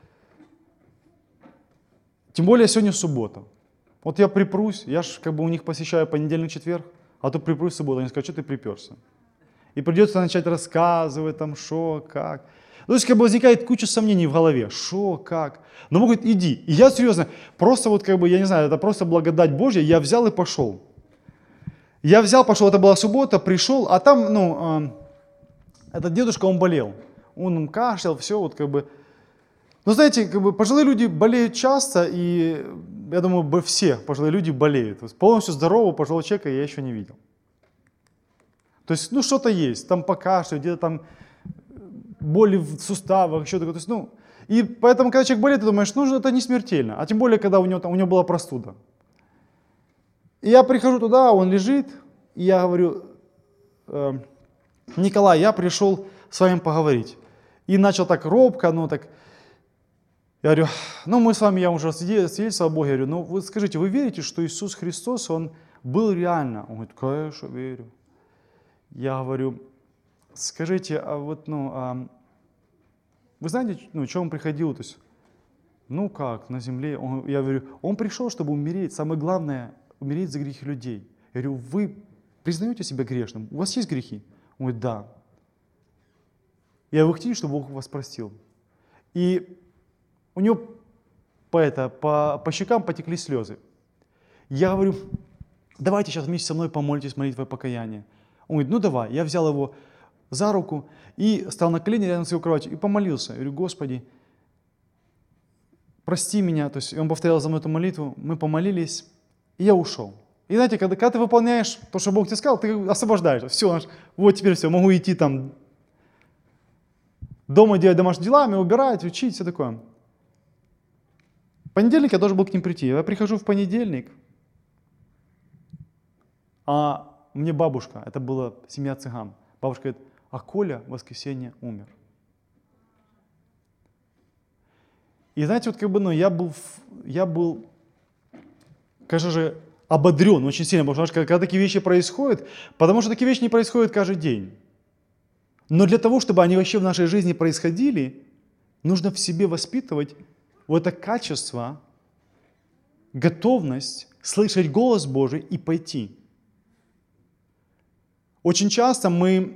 тем более сегодня суббота. Вот я припрусь, я же как бы у них посещаю понедельник, четверг, а то припрусь в субботу, они скажут: что ты приперся? И придется начать рассказывать там, что, как. То есть как бы возникает куча сомнений в голове, что, как. Но Бог говорит: иди. И я серьезно, просто вот как бы, я не знаю, это просто благодать Божья, я взял и пошел. Я взял, пошел, это была суббота, пришел, а там, ну, э, этот дедушка, он болел. Он кашлял, все, вот как бы. Но знаете, как бы пожилые люди болеют часто, и я думаю, все пожилые люди болеют. То есть полностью здорового пожилого человека я еще не видел. То есть, ну, что-то есть, там покашляют, где-то там боли в суставах, еще такое. То есть, ну, и поэтому, когда человек болеет, ты думаешь, ну, это не смертельно. А тем более, когда у него, там, у него была простуда. И я прихожу туда, он лежит, и я говорю: э, Николай, я пришел с вами поговорить. И начал так робко, ну, так, я говорю: ну, мы с вами, я уже свидетельствовал о Боге, я говорю: ну, вы скажите, вы верите, что Иисус Христос, Он был реально? Он говорит: конечно, верю. Я говорю: скажите, а вот, ну, а вы знаете, ну, что он приходил? То есть, ну как, на земле? Он, я говорю: он пришел, чтобы умереть. Самое главное, умереть за грехи людей. Я говорю: вы признаете себя грешным? У вас есть грехи? Он говорит: да. Я вы хотите, чтобы Бог вас простил? И у него по, это, по, по щекам потекли слезы. Я говорю: давайте сейчас вместе со мной помолитесь молитвой покаяния. Он говорит: ну давай. Я взял его за руку и стал на колени рядом с его кроватью и помолился. Я говорю: Господи, прости меня. То есть он повторял за мной эту молитву, мы помолились, и я ушел. И знаете, когда, когда ты выполняешь то, что Бог тебе сказал, ты освобождаешься. Все, вот теперь все, могу идти там дома делать домашние дела, убирать, учить, все такое. В понедельник я должен был к ним прийти. Я прихожу в понедельник, а мне бабушка, это была семья цыган, бабушка говорит: а Коля в воскресенье умер. И знаете, вот как бы, ну, я был, я был, конечно же, ободрен очень сильно, потому что когда такие вещи происходят, потому что такие вещи не происходят каждый день. Но для того, чтобы они вообще в нашей жизни происходили, нужно в себе воспитывать вот это качество, готовность слышать голос Божий и пойти. Очень часто мы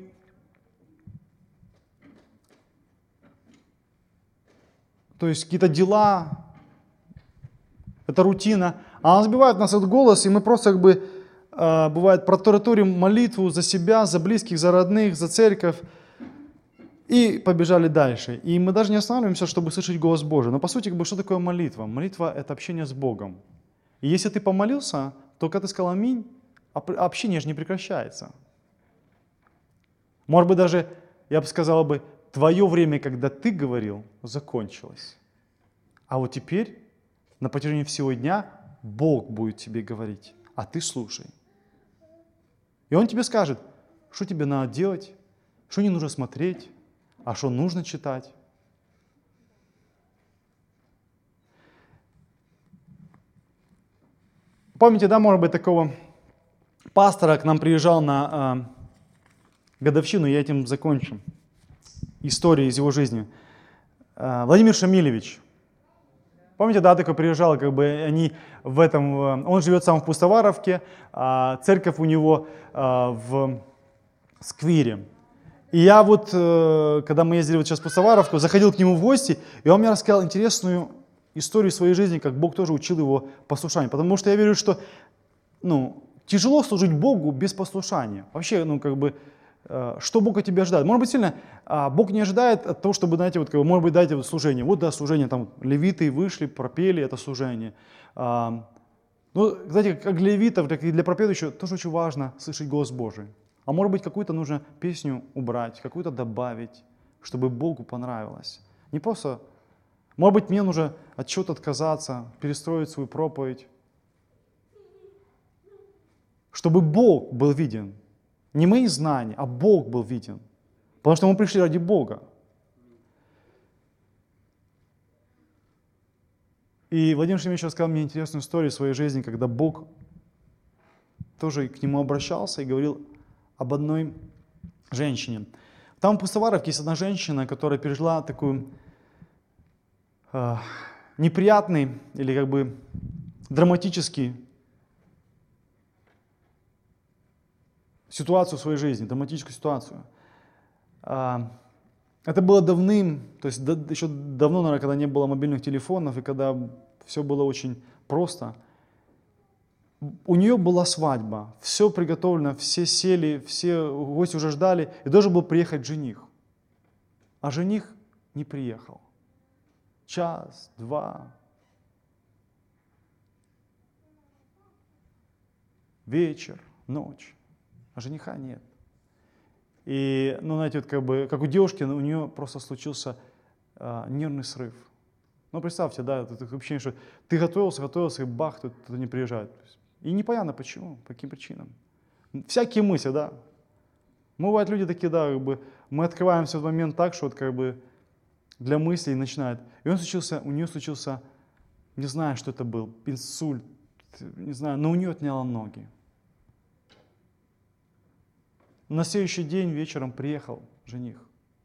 то есть какие-то дела, это рутина, а она сбивает нас от голоса, и мы просто как бы, э, бывает, протараторим молитву за себя, за близких, за родных, за церковь, и побежали дальше. И мы даже не останавливаемся, чтобы слышать голос Божий. Но по сути, как бы, что такое молитва? Молитва – это общение с Богом. И если ты помолился, то когда ты сказал аминь, общение же не прекращается. Может быть, даже, я бы сказал бы, твое время, когда ты говорил, закончилось. А вот теперь, на протяжении всего дня, Бог будет тебе говорить, а ты слушай. И Он тебе скажет, что тебе надо делать, что не нужно смотреть, а что нужно читать. Помните, да, может быть, такого пастора к нам приезжал на э, годовщину, я этим закончу. Истории из его жизни. Владимир Шамилевич. Помните, да, такой приезжал, как бы они в этом, он живет сам в Пустоваровке, а церковь у него в Сквире. И я вот, когда мы ездили вот сейчас в Пустоваровку, заходил к нему в гости, и он мне рассказал интересную историю своей жизни, как Бог тоже учил его послушанию. Потому что я верю, что, ну, тяжело служить Богу без послушания. Вообще, ну, как бы, что Бог от тебя ожидает? Может быть, сильно Бог не ожидает от того, чтобы, знаете, вот, может быть, дайте вот служение. Вот, да, служение, там, левиты вышли, пропели это служение. Ну, знаете, как для левитов, так и для проповедующего тоже очень важно слышать голос Божий. А может быть, какую-то нужно песню убрать, какую-то добавить, чтобы Богу понравилось. Не просто, может быть, мне нужно от чего-то отказаться, перестроить свою проповедь, чтобы Бог был виден. Не мои знания, а Бог был виден. Потому что мы пришли ради Бога. И Владимир Шемич рассказал мне интересную историю в своей жизни, когда Бог тоже к нему обращался и говорил об одной женщине. Там в Пустоваровке есть одна женщина, которая пережила такую э, неприятный или как бы драматический ситуацию в своей жизни, драматическую ситуацию. Это было давным, то есть еще давно, наверное, когда не было мобильных телефонов и когда все было очень просто. У нее была свадьба, все приготовлено, все сели, все гости уже ждали, и должен был приехать жених. А жених не приехал. Час, два. Вечер, ночь. А жениха нет. И, ну, знаете, вот как бы, как у девушки, у нее просто случился а, нервный срыв. Ну, представьте, да, это такое ощущение, что ты готовился, готовился, и бах, кто-то не приезжает. И непонятно почему, по каким причинам. Всякие мысли, да. Мы, бывают, люди такие, да, как бы, мы открываемся в момент так, что вот как бы для мыслей начинает. И он случился, у нее случился, не знаю, что это был, инсульт, не знаю, но у нее отняло ноги. На следующий день вечером приехал жених.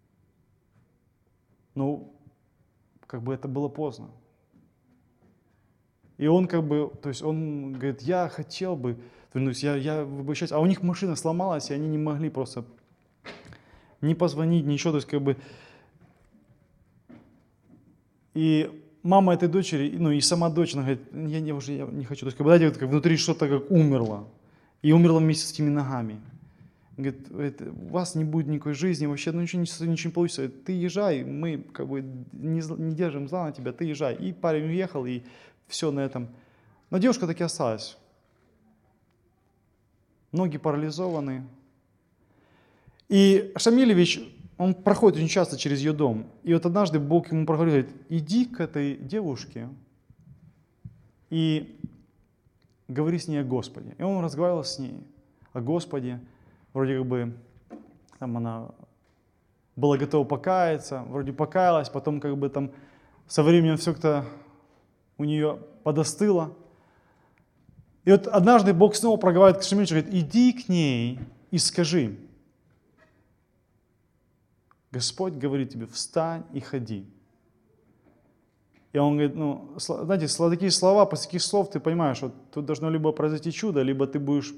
Ну, как бы это было поздно. И он как бы, то есть он говорит, я хотел бы, вернусь, я, я бы сейчас, а у них машина сломалась, и они не могли просто ни позвонить, ничего, то есть как бы. И мама этой дочери, ну и сама дочь, она говорит, я, я уже я не хочу, то есть как бы, знаете, вот, как внутри что-то как умерло, и умерло вместе с этими ногами. говорит, это, у вас не будет никакой жизни, вообще ну, ничего, ничего не получится. Ты езжай, мы как бы не, не держим зла на тебя, ты езжай. И парень уехал, и все на этом. Но девушка таки осталась. Ноги парализованы. И Шамилевич, он проходит очень часто через ее дом. И вот однажды Бог ему проговорил, говорит, иди к этой девушке и говори с ней о Господе. И он разговаривал с ней о Господе. Вроде как бы там она была готова покаяться, вроде покаялась, потом как бы там со временем все как-то у нее подостыло. И вот однажды Бог снова проговаривает к Шамилевичу, говорит, иди к ней и скажи, Господь говорит тебе, встань и ходи. И он говорит, ну, знаете, такие слова, после таких слов ты понимаешь, что тут должно либо произойти чудо, либо ты будешь,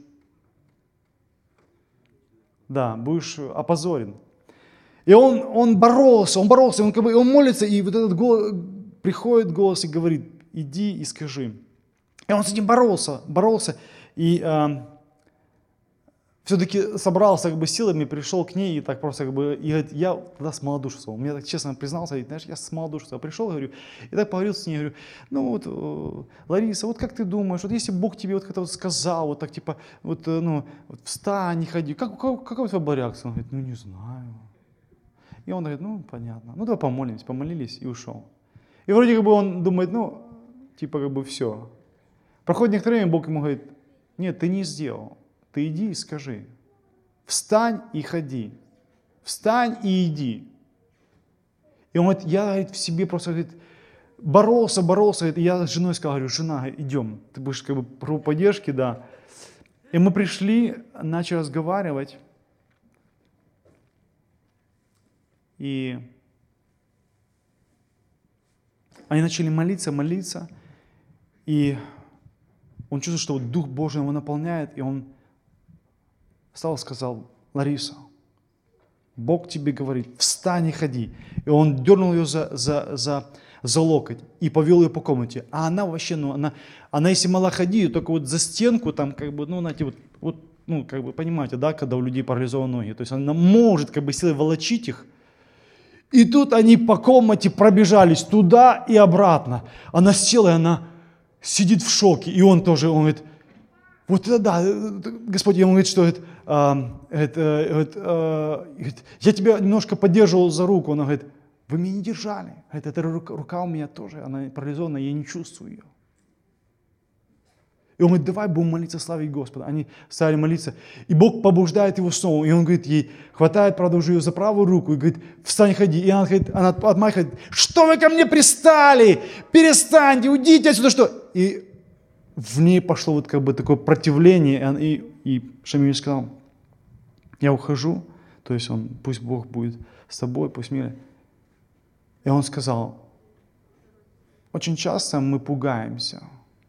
да, будешь опозорен. И он, он боролся, он боролся, он, как бы, он молится, и вот этот голос, приходит голос и говорит, иди и скажи. И он с этим боролся, боролся, и э, все-таки собрался как бы силами, пришел к ней и так просто как бы, и говорит, я тогда смолодушествовал, мне так честно признался, и, знаешь, я смолодушествовал, пришел, говорю, и так поговорил с ней, говорю, ну вот, Лариса, вот как ты думаешь, вот если Бог тебе вот как-то вот сказал, вот так типа, вот, ну, вот встань и ходи, как, как, какая у тебя была реакция? Он говорит, ну не знаю. И он говорит, ну понятно, ну давай помолимся, помолились и ушел. И вроде как бы он думает, ну, типа как бы все. Проходит некоторое время, Бог ему говорит, нет, ты не сделал. Ты иди и скажи, встань и ходи, встань и иди. И он говорит, я говорит, в себе просто говорит, боролся, боролся. И я с женой сказал, говорю, жена, идем, ты будешь как бы про поддержки, да. И мы пришли, начали разговаривать. И они начали молиться, молиться. И он чувствует, что вот Дух Божий его наполняет, и он встал и сказал, Лариса, Бог тебе говорит, встань и ходи. И он дернул ее за, за, за, за локоть и повел ее по комнате. А она вообще, ну, она, она если мала ходить, только вот за стенку, там, как бы, ну, знаете, вот, вот, ну, как бы, понимаете, да, когда у людей парализованы ноги. То есть она может, как бы, силой волочить их. И тут они по комнате пробежались туда и обратно. Она села, и она сидит в шоке. И он тоже, он говорит, вот это да, Господь ему говорит, что говорит, а, это, говорит, а, говорит, я тебя немножко поддерживал за руку. Она говорит, вы меня не держали. Говорит, эта рука, рука у меня тоже, она парализована, я не чувствую ее. И он говорит, давай будем молиться, славить Господа. Они стали молиться, и Бог побуждает его снова. И он говорит ей, хватает, правда, уже ее за правую руку и говорит, встань, ходи. И она, говорит, она отмахивает, что вы ко мне пристали? Перестаньте, уйдите отсюда, что? И в ней пошло вот как бы такое противление, и, и Шамиль сказал, я ухожу, то есть он, пусть Бог будет с тобой, пусть мир. И он сказал, очень часто мы пугаемся,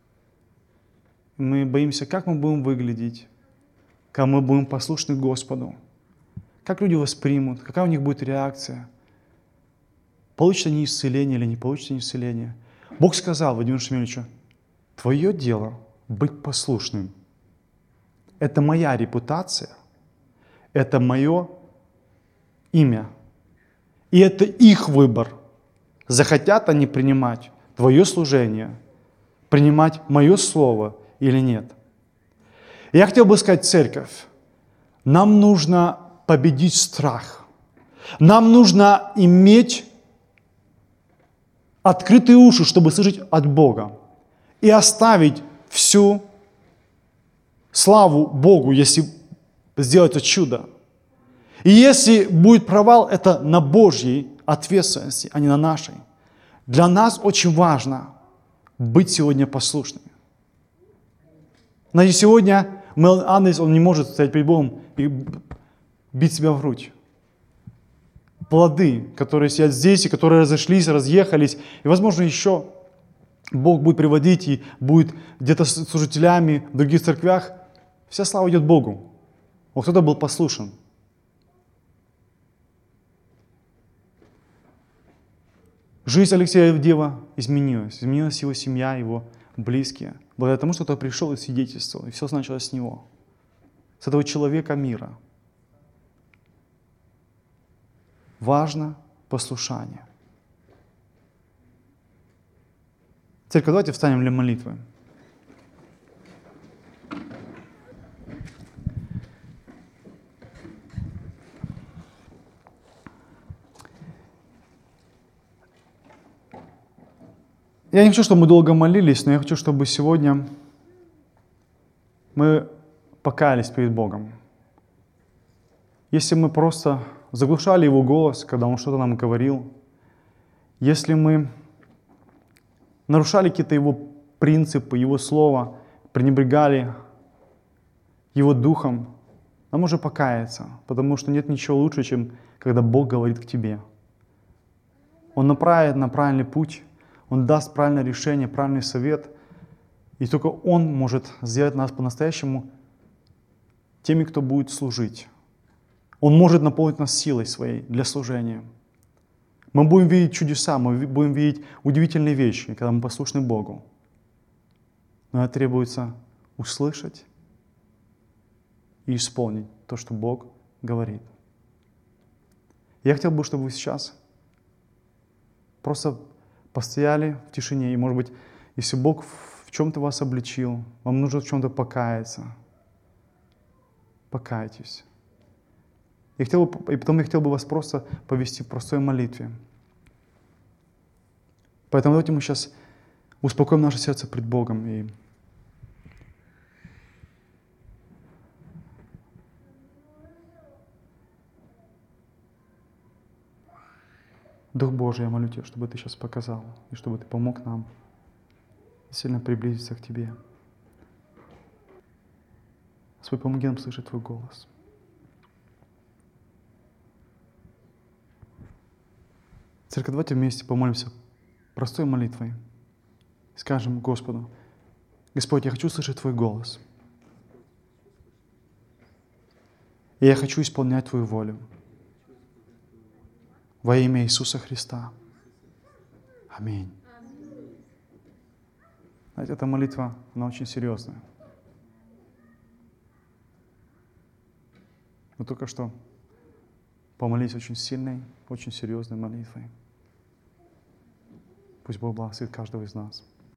мы боимся, как мы будем выглядеть, как мы будем послушны Господу, как люди воспримут, какая у них будет реакция, получат они исцеление или не получат они исцеление. Бог сказал Владимиру Шамилевичу, твое дело быть послушным. Это моя репутация, это мое имя. И это их выбор. Захотят они принимать твое служение, принимать мое слово или нет. Я хотел бы сказать, церковь, нам нужно победить страх. Нам нужно иметь открытые уши, чтобы слышать от Бога. И оставить всю славу Богу, если сделать это чудо. И если будет провал, это на Божьей ответственности, а не на нашей. Для нас очень важно быть сегодня послушными. Знаете, сегодня Андрей, он не может стоять перед Богом и бить себя в грудь. Плоды, которые сидят здесь, и которые разошлись, разъехались, и, возможно, еще Бог будет приводить и будет где-то с служителями в других церквях. Вся слава идет Богу. Вот кто-то был послушен. Жизнь Алексея Авдеева изменилась. Изменилась его семья, его близкие. Благодаря тому, что кто-то пришел и свидетельствовал. И все началось с него. С этого человека мира. Важно послушание. Церковь, давайте встанем для молитвы. Я не хочу, чтобы мы долго молились, но я хочу, чтобы сегодня мы покаялись перед Богом. Если мы просто заглушали Его голос, когда Он что-то нам говорил, если мы нарушали какие-то Его принципы, Его Слово, пренебрегали Его Духом, нам уже покаяться, потому что нет ничего лучше, чем когда Бог говорит к тебе. Он направит на правильный путь, Он даст правильное решение, правильный совет, и только Он может сделать нас по-настоящему теми, кто будет служить. Он может наполнить нас силой своей для служения. Мы будем видеть чудеса, мы будем видеть удивительные вещи, когда мы послушны Богу. Но это требуется услышать и исполнить то, что Бог говорит. Я хотел бы, чтобы вы сейчас просто постояли в тишине, и, может быть, если Бог в чем-то вас обличил, вам нужно в чем-то покаяться, покайтесь. Я хотел бы, и потом я хотел бы вас просто повести в простой молитве. Поэтому давайте мы сейчас успокоим наше сердце пред Богом. И Дух Божий, я молю Тебя, чтобы Ты сейчас показал, и чтобы Ты помог нам сильно приблизиться к Тебе. Господь, помоги нам слышать Твой голос. Церковь, давайте вместе помолимся простой молитвой. Скажем Господу: Господь, я хочу слышать Твой голос. И я хочу исполнять Твою волю. Во имя Иисуса Христа. Аминь. Знаете, эта молитва, она очень серьезная. Мы только что помолились очень сильной, очень серьезной молитвой. Пусть Бог благословит каждого из нас.